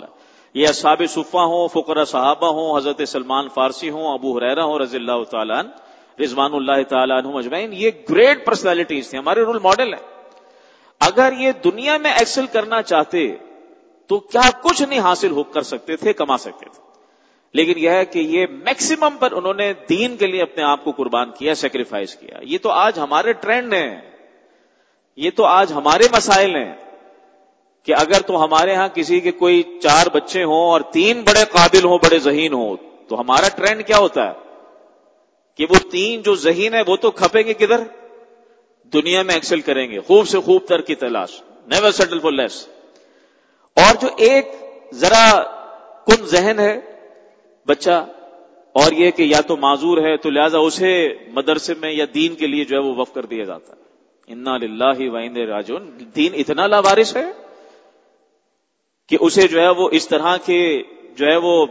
یہ اصحاب صفہ ہوں، فقراء صحابہ ہوں، حضرت سلمان فارسی ہوں، ابو ہریرہ ہوں رضی اللہ تعالیٰ عنہ رضوان اللہ تعالیٰ عنہم اجمعین، یہ گریٹ پرسنالٹیز تھے، ہمارے رول ماڈل ہیں. اگر یہ دنیا میں ایکسل کرنا چاہتے تو کیا کچھ نہیں حاصل ہو کر سکتے تھے، کما سکتے تھے، لیکن یہ ہے کہ یہ میکسیمم پر انہوں نے دین کے لیے اپنے آپ کو قربان کیا، سیکریفائز کیا. یہ تو آج ہمارے ٹرینڈ ہیں، یہ تو آج ہمارے مسائل ہیں کہ اگر تو ہمارے ہاں کسی کے کوئی چار بچے ہوں اور تین بڑے قابل ہوں، بڑے ذہین ہوں، تو ہمارا ٹرینڈ کیا ہوتا ہے کہ وہ تین جو ذہین ہے وہ تو کھپیں گے کدھر؟ دنیا میں ایکسل کریں گے، خوب سے خوب تر کی تلاش، نیور سیٹل فور لیس. اور جو ایک ذرا کن ذہن ہے بچہ، اور یہ کہ یا تو معذور ہے تو لہذا اسے مدرسے میں یا دین کے لیے جو ہے وہ وقف کر دیا جاتا ہے. انا للہ و انا الیہ راجعون. دین اتنا لاوارث ہے کہ اسے جو ہے وہ اس طرح کے جو ہے وہ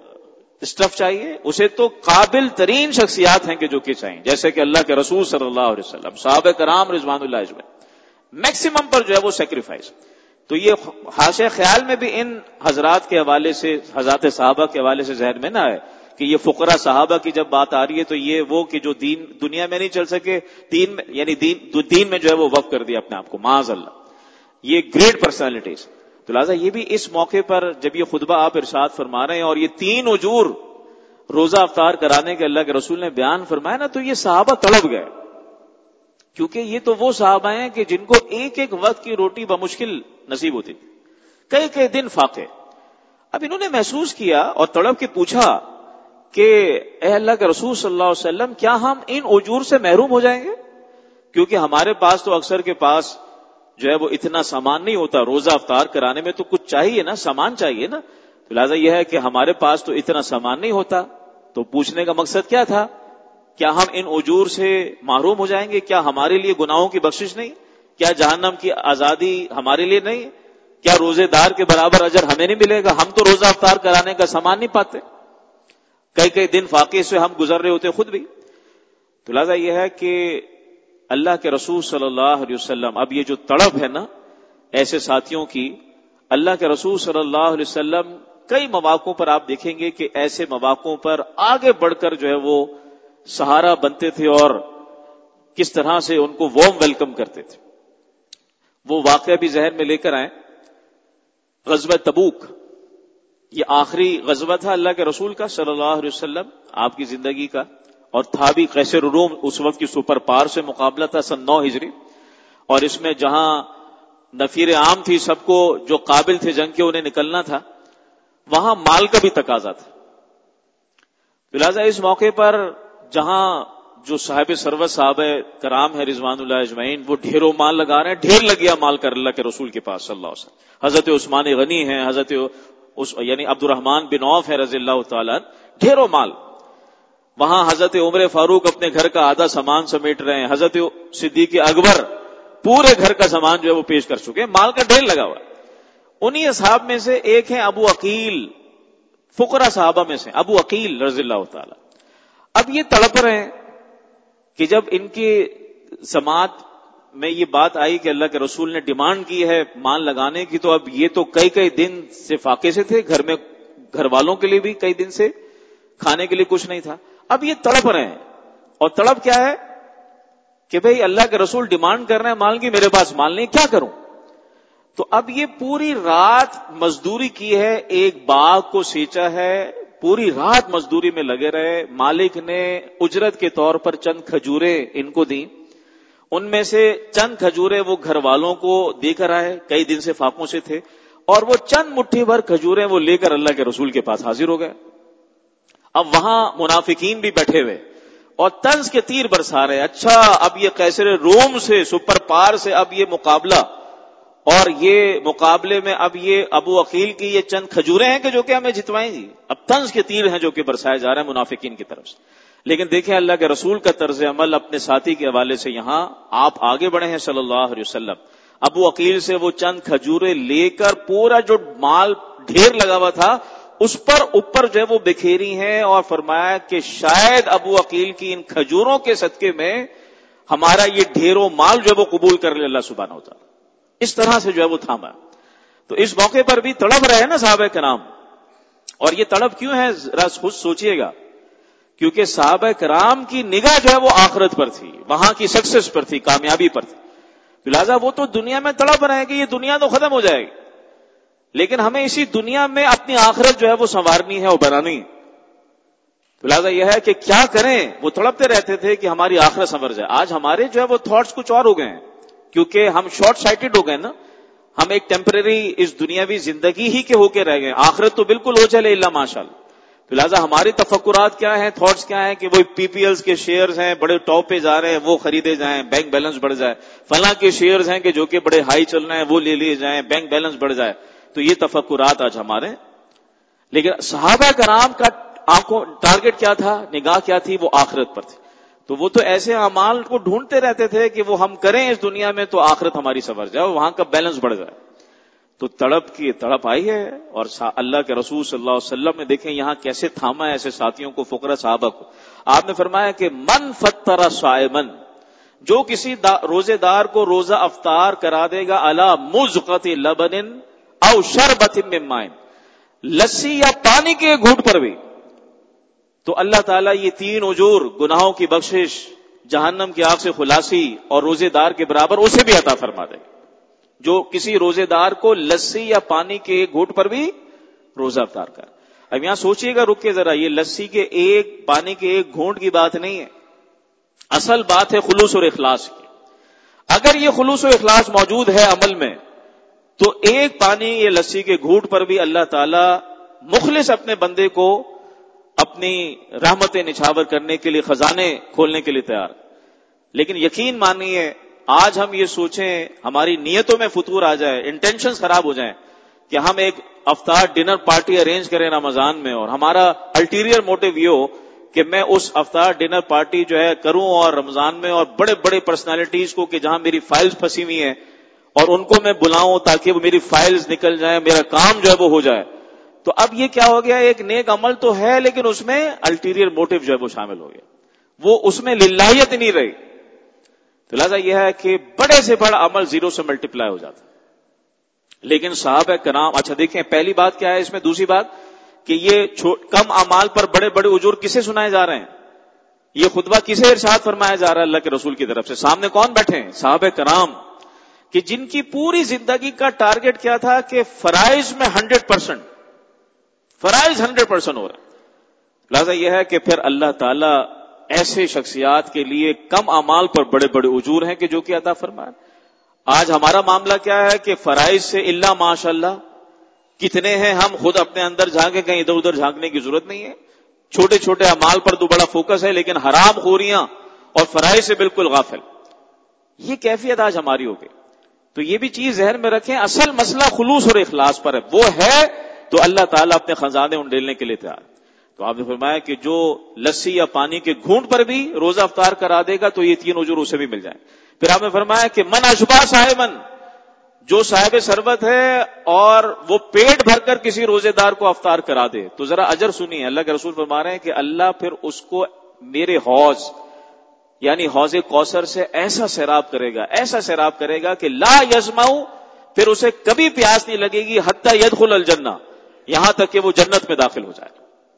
اسٹف چاہیے. اسے تو قابل ترین شخصیات ہیں کہ جو کہ چاہیے، جیسے کہ اللہ کے رسول صلی اللہ علیہ وسلم، صحابہ کرام رضوان اللہ اجمعین، میکسیمم پر جو ہے وہ سیکریفائس. تو یہ حاشیہ خیال میں بھی ان حضرات کے حوالے سے، حضرات صحابہ کے حوالے سے ذہن میں نہ آئے کہ یہ فقراء صحابہ کی جب بات آ رہی ہے تو یہ وہ کہ جو دین دنیا میں نہیں چل سکے، دین میں یعنی دین دین میں جو ہے وہ وقف کر دیا اپنے آپ کو، معاذ اللہ. یہ گریٹ پرسنالٹیز. تو لہٰذا یہ بھی اس موقع پر جب یہ خطبہ آپ ارشاد فرما رہے ہیں اور یہ تین اجور روزہ افطار کرانے کے اللہ کے رسول نے بیان فرمایا نا، تو یہ صحابہ تڑپ گئے، کیونکہ یہ تو وہ صحابہ ہیں کہ جن کو ایک ایک وقت کی روٹی بمشکل نصیب ہوتی تھی، کئی کئی دن فاقے. اب انہوں نے محسوس کیا اور تڑپ کے پوچھا کہ اے اللہ کے رسول صلی اللہ علیہ وسلم، کیا ہم ان اجور سے محروم ہو جائیں گے؟ کیونکہ ہمارے پاس تو اکثر کے پاس جو ہے وہ اتنا سامان نہیں ہوتا، روزہ افطار کرانے میں تو کچھ چاہیے نا، سامان چاہیے نا. تو لہٰذا یہ ہے کہ ہمارے پاس تو اتنا سامان نہیں ہوتا. تو پوچھنے کا مقصد کیا تھا؟ کیا ہم ان اجور سے محروم ہو جائیں گے؟ کیا ہمارے لیے گناہوں کی بخشش نہیں؟ کیا جہنم کی آزادی ہمارے لیے نہیں؟ کیا روزے دار کے برابر اجر ہمیں نہیں ملے گا؟ ہم تو روزہ افطار کرانے کا سامان نہیں پاتے، کئی کئی دن فاقے سے ہم گزر رہے ہوتے خود بھی. تو لہٰذا یہ ہے کہ اللہ کے رسول صلی اللہ علیہ وسلم، اب یہ جو تڑپ ہے نا ایسے ساتھیوں کی، اللہ کے رسول صلی اللہ علیہ وسلم کئی مواقعوں پر آپ دیکھیں گے کہ ایسے مواقعوں پر آگے بڑھ کر جو ہے وہ سہارا بنتے تھے اور کس طرح سے ان کو وارم ویلکم کرتے تھے. وہ واقعہ بھی ذہن میں لے کر آئیں. غزوہ تبوک یہ آخری غزوہ تھا اللہ کے رسول کا صلی اللہ علیہ وسلم، آپ کی زندگی کا، اور تھا بھی قیصر روم اس وقت کی سپر پار سے مقابلہ تھا سن نو ہجری. اور اس میں جہاں نفیر عام تھی، سب کو جو قابل تھے جنگ کے انہیں نکلنا تھا، وہاں مال کا بھی تقاضا تھا. لہٰذا اس موقع پر جہاں جو صاحب سروت صحابہ کرام ہے رضوان اللہ اجمعین، وہ ڈھیروں مال لگا رہے ہیں، ڈھیر لگ گیا مال کر اللہ کے رسول کے پاس صلی اللہ علیہ وسلم. حضرت عثمان غنی ہیں، حضرت یعنی عبد الرحمن بن عوف ہے رضی اللہ تعالیٰ، ڈھیروں مال. وہاں حضرت عمر فاروق اپنے گھر کا آدھا سامان سمیٹ رہے ہیں، حضرت صدیق اکبر پورے گھر کا سامان جو ہے وہ پیش کر چکے ہیں، مال کا ڈھیر لگا ہوا. انہی اصحاب میں سے ایک ہیں ابو عقیل، فقراء صحابہ میں سے ابو عقیل رضی اللہ تعالیٰ. اب یہ تڑپ رہے ہیں کہ جب ان کی سماعت میں یہ بات آئی کہ اللہ کے رسول نے ڈیمانڈ کی ہے مال لگانے کی، تو اب یہ تو کئی کئی دن سے فاقے سے تھے، گھر میں گھر والوں کے لیے بھی کئی دن سے کھانے کے لیے کچھ نہیں تھا. اب یہ تڑپ رہے ہیں، اور تڑپ کیا ہے کہ بھئی اللہ کے رسول ڈیمانڈ کر رہے ہیں مال کی، میرے پاس مال نہیں، کیا کروں؟ تو اب یہ پوری رات مزدوری کی ہے، ایک باغ کو سینچا ہے، پوری رات مزدوری میں لگے رہے. مالک نے اجرت کے طور پر چند کھجوریں ان کو دیں، ان میں سے چند کھجوریں وہ گھر والوں کو دے کر آئے، کئی دن سے فاقوں سے تھے، اور وہ چند مٹھی بھر کھجوریں وہ لے کر اللہ کے رسول کے پاس حاضر ہو گئے. اب وہاں منافقین بھی بیٹھے ہوئے اور طنز کے تیر برسا رہے. اچھا اب یہ قیصر روم سے، سپر پار سے اب یہ مقابلہ، اور یہ مقابلے میں اب یہ ابو عقیل کی یہ چند کھجوریں ہیں کہ جو کہ ہمیں جتوائیں گی. اب طنز کے تیر ہیں جو کہ برسائے جا رہے ہیں منافقین کی طرف سے. لیکن دیکھیں اللہ کے رسول کا طرز عمل اپنے ساتھی کے حوالے سے، یہاں آپ آگے بڑھے ہیں صلی اللہ علیہ وسلم. ابو عقیل سے وہ چند کھجوریں لے کر پورا جو مال ڈھیر لگا ہوا تھا اس پر اوپر جو ہے وہ بکھیری ہیں، اور فرمایا کہ شاید ابو عقیل کی ان کھجوروں کے صدقے میں ہمارا یہ ڈھیروں مال جو ہے وہ قبول کر لے اللہ سبحانہ وتعالی. اس طرح سے جو ہے وہ تھاما. تو اس موقع پر بھی تڑپ رہے ہیں نا صحابہ کرام اور یہ تڑپ کیوں ہے ذرا خود سوچئے گا، کیونکہ صحابہ کرام کی نگاہ جو ہے وہ آخرت پر تھی، وہاں کی سکسیس پر تھی، کامیابی پر تھی، لہذا وہ تو دنیا میں تڑپ رہے ہیں کہ یہ دنیا تو ختم ہو جائے گی، لیکن ہمیں اسی دنیا میں اپنی آخرت جو ہے وہ سنوارنی ہے اور بنانی ہے۔ تو لہذا یہ ہے کہ کیا کریں، وہ تڑپتے رہتے تھے کہ ہماری آخرت سنور جائے۔ آج ہمارے جو ہے وہ تھاٹس کچھ اور ہو گئے ہیں، کیونکہ ہم شارٹ سائٹڈ ہو گئے نا، ہم ایک ٹیمپرری اس دنیاوی زندگی ہی کے ہو کے رہ گئے، آخرت تو بالکل ہو چلے الا ماشاءاللہ۔ تو لہذا ہماری تفکرات کیا ہیں، تھاٹس کیا ہیں کہ وہ پی پی ایلز کے شیئرز ہیں بڑے ٹاپ پہ جا رہے ہیں وہ خریدے جائیں، بینک بیلنس بڑھ جائے، فلاں کے شیئرز ہیں کہ جو کہ بڑے ہائی چل رہے ہیں وہ لے لیے جائیں، بینک بیلنس بڑھ جائے۔ تو یہ تفکرات آج ہمارے، لیکن صحابہ کرام کا آنکھوں ٹارگٹ کیا تھا، نگاہ کیا تھی، وہ آخرت پر تھی۔ تو وہ تو ایسے اعمال کو ڈھونڈتے رہتے تھے کہ وہ ہم کریں اس دنیا میں تو آخرت ہماری سنور جائے، وہاں کا بیلنس بڑھ جائے۔ تو تڑپ کی تڑپ آئی ہے، اور اللہ کے رسول صلی اللہ علیہ وسلم نے دیکھیں یہاں کیسے تھاما ہے ایسے ساتھیوں کو، فقراء صحابہ کو۔ آپ نے فرمایا کہ من فطر صائمن، جو کسی روزے دار کو روزہ افطار کرا دے گا، علی مزقۃ لبن او شربۃ من ماء، لسی یا پانی کے گھونٹ پر بھی، تو اللہ تعالیٰ یہ تین اجور، گناہوں کی بخشش، جہنم کی آگ سے خلاصی اور روزے دار کے برابر اسے بھی عطا فرما دے گا۔ جو کسی روزے دار کو لسی یا پانی کے ایک گھونٹ پر بھی روزہ افطار کر۔ اب یہاں سوچئے گا، رک کے ذرا، یہ لسی کے ایک، پانی کے ایک گھونٹ کی بات نہیں ہے، اصل بات ہے خلوص اور اخلاص کی۔ اگر یہ خلوص و اخلاص موجود ہے عمل میں، تو ایک پانی یا لسی کے گھونٹ پر بھی اللہ تعالی مخلص اپنے بندے کو اپنی رحمتیں نچھاور کرنے کے لیے، خزانے کھولنے کے لیے تیار۔ لیکن یقین مانیے، آج ہم یہ سوچیں، ہماری نیتوں میں فتور آ جائے، انٹینشنز خراب ہو جائیں کہ ہم ایک افطار ڈنر پارٹی ارینج کریں رمضان میں، اور ہمارا الٹیریئر موٹیو یہ ہو کہ میں اس افطار ڈنر پارٹی جو ہے کروں اور رمضان میں، اور بڑے بڑے پرسنالٹیز کو کہ جہاں میری فائلز پھنسی ہوئی ہیں اور ان کو میں بلاؤں تاکہ وہ میری فائلز نکل جائیں، میرا کام جو ہے وہ ہو جائے۔ تو اب یہ کیا ہو گیا، ایک نیک عمل تو ہے لیکن اس میں الٹیریئر موٹیو جو ہے وہ شامل ہو گیا، وہ اس میں للہیت نہیں رہی۔ تو لہذا یہ ہے کہ بڑے سے بڑا عمل زیرو سے ملٹیپلائی ہو جاتا ہے۔ لیکن صحابہ کرام، اچھا دیکھیں پہلی بات کیا ہے اس میں، دوسری بات کہ یہ کم اعمال پر بڑے بڑے اجور کسے سنائے جا رہے ہیں، یہ خطبہ کسے ارشاد فرمایا جا رہا ہے، اللہ کے رسول کی طرف سے۔ سامنے کون بیٹھے ہیں، صحابہ کرام، کہ جن کی پوری زندگی کا ٹارگٹ کیا تھا کہ فرائض میں ہنڈریڈ پرسنٹ، فرائض ہنڈریڈ پرسنٹ ہو رہا ہے۔ لہذا یہ ہے کہ پھر اللہ تعالیٰ ایسے شخصیات کے لیے کم اعمال پر بڑے بڑے اجور ہیں کہ جو کہ عطا فرمائے۔ آج ہمارا معاملہ کیا ہے کہ فرائض سے الا ماشاء اللہ کتنے ہیں، ہم خود اپنے اندر جھانکیں، کہیں ادھر ادھر جھانکنے کی ضرورت نہیں ہے۔ چھوٹے چھوٹے اعمال پر تو بڑا فوکس ہے، لیکن حرام خوریاں اور فرائض سے بالکل غافل، یہ کیفیت آج ہماری ہو گئی۔ تو یہ بھی چیز ذہن میں رکھیں، اصل مسئلہ خلوص اور اخلاص پر ہے، وہ ہے تو اللہ تعالیٰ اپنے خزانے انڈیلنے کے لیے تیار۔ تو آپ نے فرمایا کہ جو لسی یا پانی کے گھونٹ پر بھی روزہ افطار کرا دے گا تو یہ تین اجور اسے بھی مل جائیں۔ پھر آپ نے فرمایا کہ من اشبع صائمن، جو صاحب ثروت ہے اور وہ پیٹ بھر کر کسی روزے دار کو افطار کرا دے، تو ذرا اجر سنیے، اللہ کے رسول فرما رہے ہیں کہ اللہ پھر اس کو میرے حوض یعنی حوض کوثر سے ایسا سیراب کرے گا، ایسا سیراب کرے گا کہ لا یظمأ، پھر اسے کبھی پیاس نہیں لگے گی، حتی یدخل الجنہ، یہاں تک کہ وہ جنت میں داخل ہو جائے۔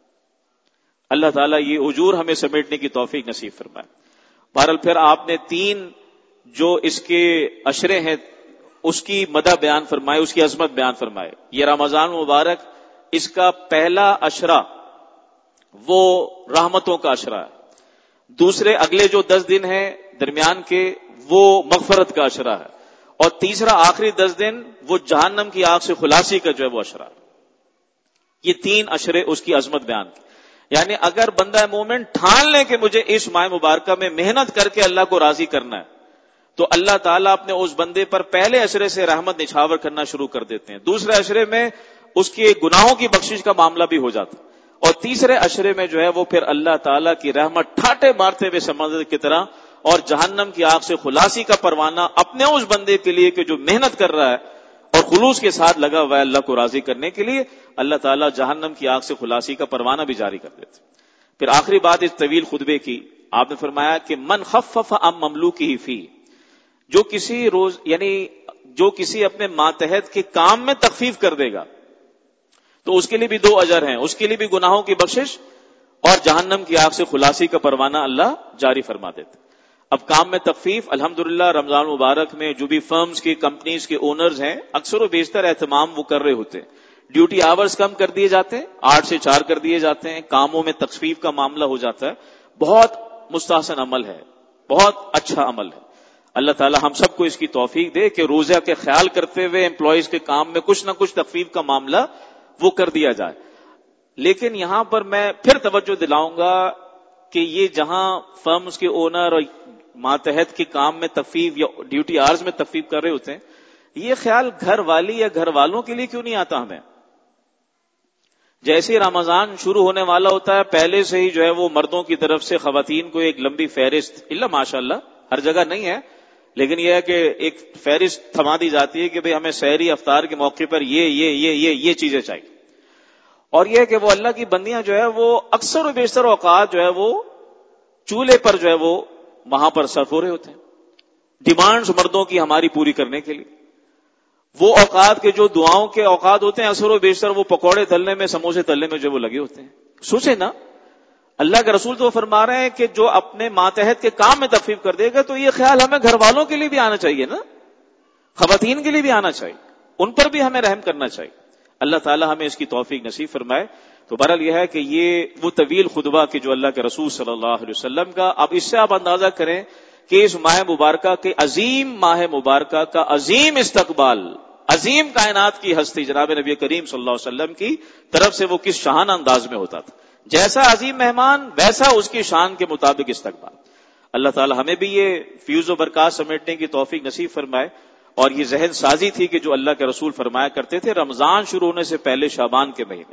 اللہ تعالیٰ یہ اجور ہمیں سمیٹنے کی توفیق نصیب فرمائے۔ بہرحال پھر آپ نے تین جو اس کے عشرے ہیں اس کی مدح بیان فرمائے، اس کی عظمت بیان فرمائے۔ یہ رمضان مبارک اس کا پہلا عشرہ وہ رحمتوں کا عشرہ ہے، دوسرے اگلے جو دس دن ہیں درمیان کے وہ مغفرت کا عشرہ ہے، اور تیسرا آخری دس دن وہ جہنم کی آگ سے خلاصی کا جو ہے وہ عشرہ ہے۔ یہ تین عشرے اس کی عظمت بیان کی۔ یعنی اگر بندہ مومن ٹھان لے کہ مجھے اس ماہ مبارکہ میں محنت کر کے اللہ کو راضی کرنا ہے، تو اللہ تعالیٰ اپنے اس بندے پر پہلے عشرے سے رحمت نچھاور کرنا شروع کر دیتے ہیں، دوسرے عشرے میں اس کے گناہوں کی بخشش کا معاملہ بھی ہو جاتا ہے، اور تیسرے عشرے میں جو ہے وہ پھر اللہ تعالیٰ کی رحمت ٹھاٹے مارتے ہوئے سمندر کی طرح اور جہنم کی آگ سے خلاصی کا پروانہ اپنے اس بندے کے لیے کہ جو محنت کر رہا ہے اور خلوص کے ساتھ لگا ہوا ہے اللہ کو راضی کرنے کے لیے، اللہ تعالیٰ جہنم کی آگ سے خلاصی کا پروانہ بھی جاری کر دیتے۔ پھر آخری بات اس طویل خطبے کی، آپ نے فرمایا کہ من خفف عن مملوکہ فی، جو کسی روز یعنی جو کسی اپنے ماتحت کے کام میں تخفیف کر دے گا، تو اس کے لیے بھی دو اجر ہیں، اس کے لیے بھی گناہوں کی بخشش اور جہنم کی آگ سے خلاصی کا پروانہ اللہ جاری فرما دیتے۔ اب کام میں تخفیف، الحمدللہ رمضان مبارک میں جو بھی فرمز کی کمپنیز کے اونرز ہیں اکثر و بیشتر اہتمام وہ کر رہے ہوتے ہیں، ڈیوٹی آورز کم کر دیے جاتے ہیں، آٹھ سے چار کر دیے جاتے ہیں، کاموں میں تخفیف کا معاملہ ہو جاتا ہے، بہت مستحسن عمل ہے، بہت اچھا عمل ہے۔ اللہ تعالی ہم سب کو اس کی توفیق دے کہ روزہ کے خیال کرتے ہوئے امپلائیز کے کام میں کچھ نہ کچھ تخفیف کا معاملہ وہ کر دیا جائے۔ لیکن یہاں پر میں پھر توجہ دلاؤں گا کہ یہ جہاں فرمز کے اونر اور ماتحت کے کام میں تخفیف یا ڈیوٹی آرز میں تخفیف کر رہے ہوتے ہیں، یہ خیال گھر والی یا گھر والوں کے لیے کیوں نہیں آتا ہمیں؟ جیسے رمضان شروع ہونے والا ہوتا ہے پہلے سے ہی جو ہے وہ مردوں کی طرف سے خواتین کو ایک لمبی فہرست، اللہ ماشاءاللہ ہر جگہ نہیں ہے لیکن یہ ہے کہ ایک فہرست تھما دی جاتی ہے کہ بھئی ہمیں سحری افطار کے موقع پر یہ یہ یہ یہ یہ چیزیں چاہیے، اور یہ کہ وہ اللہ کی بندیاں جو ہے وہ اکثر و بیشتر اوقات جو ہے وہ چولہے پر جو ہے وہ وہاں پر صرف ہو رہے ہوتے ہیں ڈیمانڈز مردوں کی ہماری پوری کرنے کے لیے۔ وہ اوقات کے جو دعاؤں کے اوقات ہوتے ہیں اکثر و بیشتر وہ پکوڑے تلنے میں، سموسے تلنے میں جو وہ لگے ہوتے ہیں۔ سوچیں نا، اللہ کے رسول تو فرما رہے ہیں کہ جو اپنے ماتحت کے کام میں تخفیف کر دے گا تو یہ خیال ہمیں گھر والوں کے لیے بھی آنا چاہیے نا، خواتین کے لیے بھی آنا چاہیے، ان پر بھی ہمیں رحم کرنا چاہیے۔ اللہ تعالی ہمیں اس کی توفیق نصیب فرمائے۔ تو بہرحال یہ ہے کہ یہ وہ طویل خطبہ کہ جو اللہ کے رسول صلی اللہ علیہ وسلم کا، اب اس سے آپ اندازہ کریں کہ اس ماہ مبارکہ کے عظیم ماہ مبارکہ کا عظیم استقبال، عظیم کائنات کی ہستی جناب نبی کریم صلی اللہ علیہ وسلم کی طرف سے وہ کس شاہانہ انداز میں ہوتا تھا۔ جیسا عظیم مہمان ویسا اس کی شان کے مطابق استقبال۔ اللہ تعالی ہمیں بھی یہ فیوز و برکات سمیٹنے کی توفیق نصیب فرمائے، اور یہ ذہن سازی تھی کہ جو اللہ کے رسول فرمایا کرتے تھے رمضان شروع ہونے سے پہلے شعبان کے مہینے۔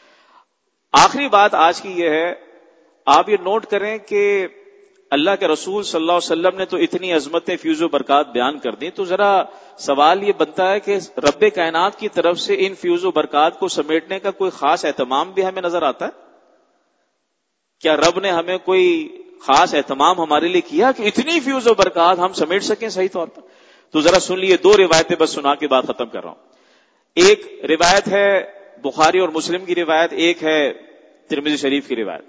آخری بات آج کی یہ ہے، آپ یہ نوٹ کریں کہ اللہ کے رسول صلی اللہ علیہ وسلم نے تو اتنی عظمتیں فیوز و برکات بیان کر دی، تو ذرا سوال یہ بنتا ہے کہ رب کائنات کی طرف سے ان فیوز و برکات کو سمیٹنے کا کوئی خاص اہتمام بھی ہمیں نظر آتا ہے؟ کیا رب نے ہمیں کوئی خاص اہتمام ہمارے لیے کیا کہ اتنی فیوز و برکات ہم سمیٹ سکیں صحیح طور پر؟ تو ذرا سن لیے، دو روایتیں بس سنا کے بعد ختم کر رہا ہوں۔ ایک روایت ہے بخاری اور مسلم کی روایت، ایک ہے ترمذی شریف کی روایت۔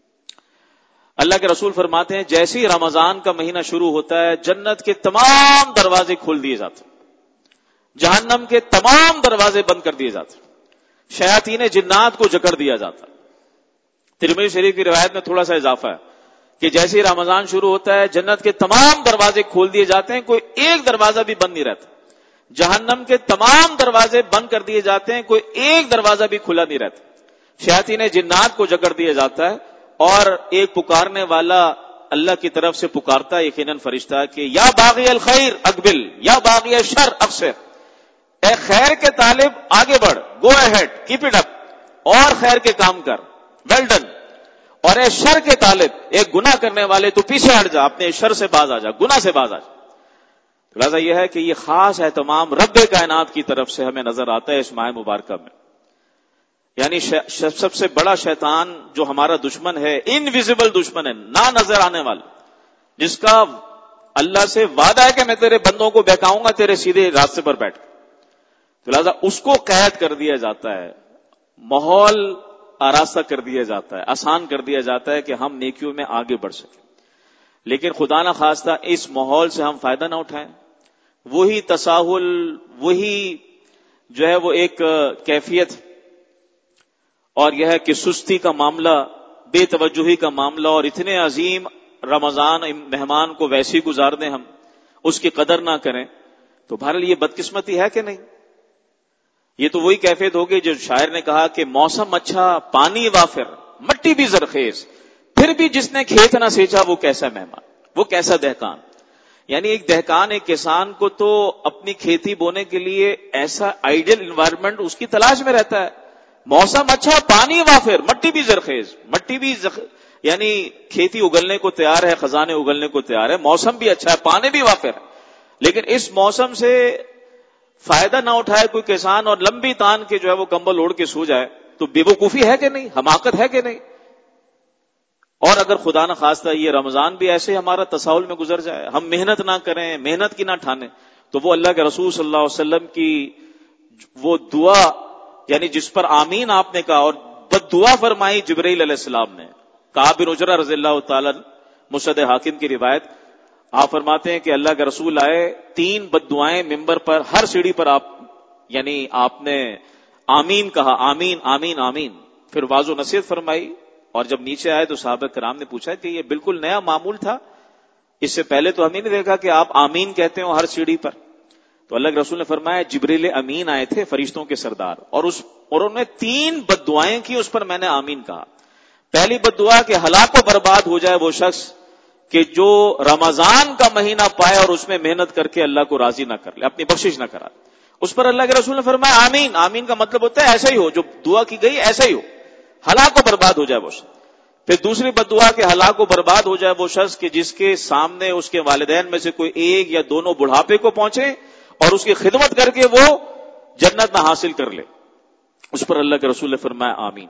اللہ کے رسول فرماتے ہیں جیسے ہی رمضان کا مہینہ شروع ہوتا ہے جنت کے تمام دروازے کھول دیے جاتے ہیں، جہنم کے تمام دروازے بند کر دیے جاتے ہیں، شیاطین جنات کو جکڑ دیا جاتا ہے۔ ترمذی شریف کی روایت میں تھوڑا سا اضافہ ہے کہ جیسے ہی رمضان شروع ہوتا ہے جنت کے تمام دروازے کھول دیے جاتے ہیں، کوئی ایک دروازہ بھی بند نہیں رہتا، جہنم کے تمام دروازے بند کر دیے جاتے ہیں، کوئی ایک دروازہ بھی کھلا نہیں رہتا، شیاطین جنات کو جکڑ دیا جاتا ہے، اور ایک پکارنے والا اللہ کی طرف سے پکارتا ہے یقیناً فرشتہ کہ یا باغی الخیر اقبل یا باغی الشر اقصر، اے خیر کے طالب آگے بڑھ، go ahead, keep it up, اور خیر کے کام کر، ویل ڈن، اور اے شر کے طالب، ایک گناہ کرنے والے تو پیچھے ہٹ جا، اپنے شر سے باز آ جا، گناہ سے باز آ جا۔ لہٰذا یہ ہے کہ یہ خاص اہتمام رب کائنات کی طرف سے ہمیں نظر آتا ہے اس ماہ مبارکہ میں۔ یعنی سب سے بڑا شیطان جو ہمارا دشمن ہے، انویزیبل دشمن ہے، نہ نظر آنے والا، جس کا اللہ سے وعدہ ہے کہ میں تیرے بندوں کو بہکاؤں گا تیرے سیدھے راستے پر بیٹھ تو لہٰذا اس کو قید کر دیا جاتا ہے، ماحول آراستہ کر دیا جاتا ہے، آسان کر دیا جاتا ہے کہ ہم نیکیوں میں آگے بڑھ سکیں۔ لیکن خدا نہ خواستہ اس ماحول سے ہم فائدہ نہ اٹھائیں، وہی تساہل، وہی جو ہے وہ ایک کیفیت، اور یہ ہے کہ سستی کا معاملہ، بے توجہی کا معاملہ، اور اتنے عظیم رمضان مہمان کو ویسے ہی گزار دیں ہم، اس کی قدر نہ کریں، تو بہرحال یہ بدقسمتی ہے کہ نہیں؟ یہ تو وہی کیفیت ہوگی جو شاعر نے کہا کہ موسم اچھا پانی وافر مٹی بھی زرخیز، پھر بھی جس نے کھیت نہ سینچا وہ کیسا مہمان، وہ کیسا دہقان۔ یعنی ایک دہقان، ایک کسان کو تو اپنی کھیتی بونے کے لیے ایسا آئیڈیل انوائرمنٹ اس کی تلاش میں رہتا ہے۔ موسم اچھا پانی وافر مٹی بھی زرخیز، مٹی بھی زخ... یعنی کھیتی اگلنے کو تیار ہے، خزانے اگلنے کو تیار ہے، موسم بھی اچھا ہے، پانی بھی وافر ہے، لیکن اس موسم سے فائدہ نہ اٹھائے کوئی کسان اور لمبی تان کے جو ہے وہ کمبل اوڑھ کے سو جائے تو بے وقوفی ہے کہ نہیں، حماقت ہے کہ نہیں؟ اور اگر خدا نہ خواستہ یہ رمضان بھی ایسے ہمارا تساہل میں گزر جائے، ہم محنت نہ کریں، محنت کی نہ ٹھانیں، تو وہ اللہ کے رسول صلی اللہ علیہ وسلم کی وہ دعا یعنی جس پر آمین آپ نے کہا اور بد دعا فرمائی جبرائیل علیہ السلام نے. کعب بن عجرہ رضی اللہ تعالی مسند حاکم کی روایت، آپ فرماتے ہیں کہ اللہ کے رسول آئے، تین بد دعائیں ممبر پر، ہر سیڑھی پر آپ یعنی آپ نے آمین کہا، آمین آمین آمین. پھر واضح نصیحت فرمائی، اور جب نیچے آئے تو صحابہ کرام نے پوچھا کہ یہ بالکل نیا معمول تھا، اس سے پہلے تو ہم نے نہیں دیکھا کہ آپ آمین کہتے ہو ہر سیڑھی پر. تو اللہ کے رسول نے فرمایا جبریل امین آئے تھے فرشتوں کے سردار، اور اس اور انہوں نے تین بد دعائیں کی، اس پر میں نے آمین کہا. پہلی بد دعا کہ ہلاک و برباد ہو جائے وہ شخص کہ جو رمضان کا مہینہ پائے اور اس میں محنت کر کے اللہ کو راضی نہ کر لے، اپنی بخشش نہ کرا. اس پر اللہ کے رسول نے فرمایا آمین. آمین کا مطلب ہوتا ہے ایسا ہی ہو، جو دعا کی گئی ایسا ہی ہو، ہلاک و برباد ہو جائے وہ شخص. پھر دوسری بد دعا کہ ہلاک و برباد ہو جائے وہ شخص کہ جس کے سامنے اس کے والدین میں سے کوئی ایک یا دونوں بڑھاپے کو پہنچے اور اس کی خدمت کر کے وہ جنت نہ حاصل کر لے. اس پر اللہ کے رسول نے فرمایا آمین.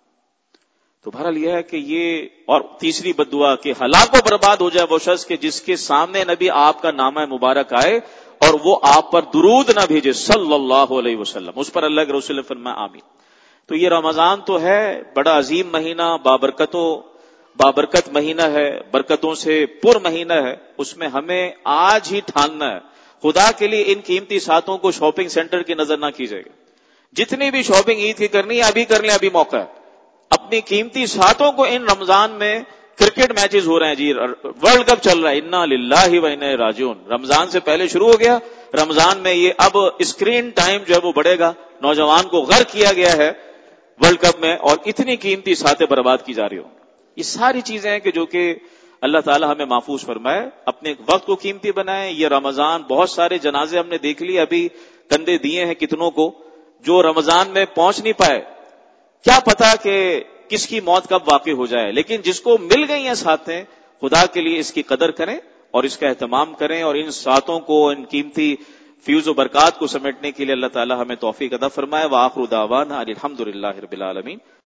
تو بہرحال یہ ہے کہ یہ، اور تیسری بد دعا کہ ہلاک و برباد ہو جائے وہ شخص کہ جس کے سامنے نبی آپ کا نام مبارک آئے اور وہ آپ پر درود نہ بھیجے صلی اللہ علیہ وسلم. اس پر اللہ کے رسول نے فرمایا آمین. تو یہ رمضان تو ہے بڑا عظیم مہینہ، بابرکتوں بابرکت مہینہ ہے، برکتوں سے پر مہینہ ہے. اس میں ہمیں آج ہی ٹھاننا ہے خدا کے لیے ان قیمتی ساتوں کو شاپنگ سینٹر کی نظر نہ کیجیے گا. جتنی بھی شاپنگ عید کی کرنی ہے ابھی کر لیں، ابھی موقع ہے. اپنی قیمتی ساتوں کو، ان رمضان میں کرکٹ میچز ہو رہے ہیں جی، ورلڈ کپ چل رہا ہے، انا للہ و انا راجعون، رمضان سے پہلے شروع ہو گیا. رمضان میں یہ اب اسکرین ٹائم جو ہے وہ بڑھے گا. نوجوان کو غرق کیا گیا ہے ورلڈ کپ میں، اور اتنی قیمتی ساتیں برباد کی جا رہی ہوں. یہ ساری چیزیں ہیں کہ جو کہ اللہ تعالی ہمیں محفوظ فرمائے. اپنے وقت کو قیمتی بنائیں. یہ رمضان بہت سارے جنازے ہم نے دیکھ لیے، ابھی کندھے دیے ہیں کتنوں کو جو رمضان میں پہنچ نہیں پائے. کیا پتا کہ کس کی موت کب واقع ہو جائے، لیکن جس کو مل گئی ہیں ساتیں، خدا کے لیے اس کی قدر کریں اور اس کا اہتمام کریں، اور ان ساتوں کو، ان قیمتی فیوز و برکات کو سمیٹنے کے لیے اللہ تعالی ہمیں توفیق عطا فرمائے. وآخر دعوانا الحمدللہ رب العالمین.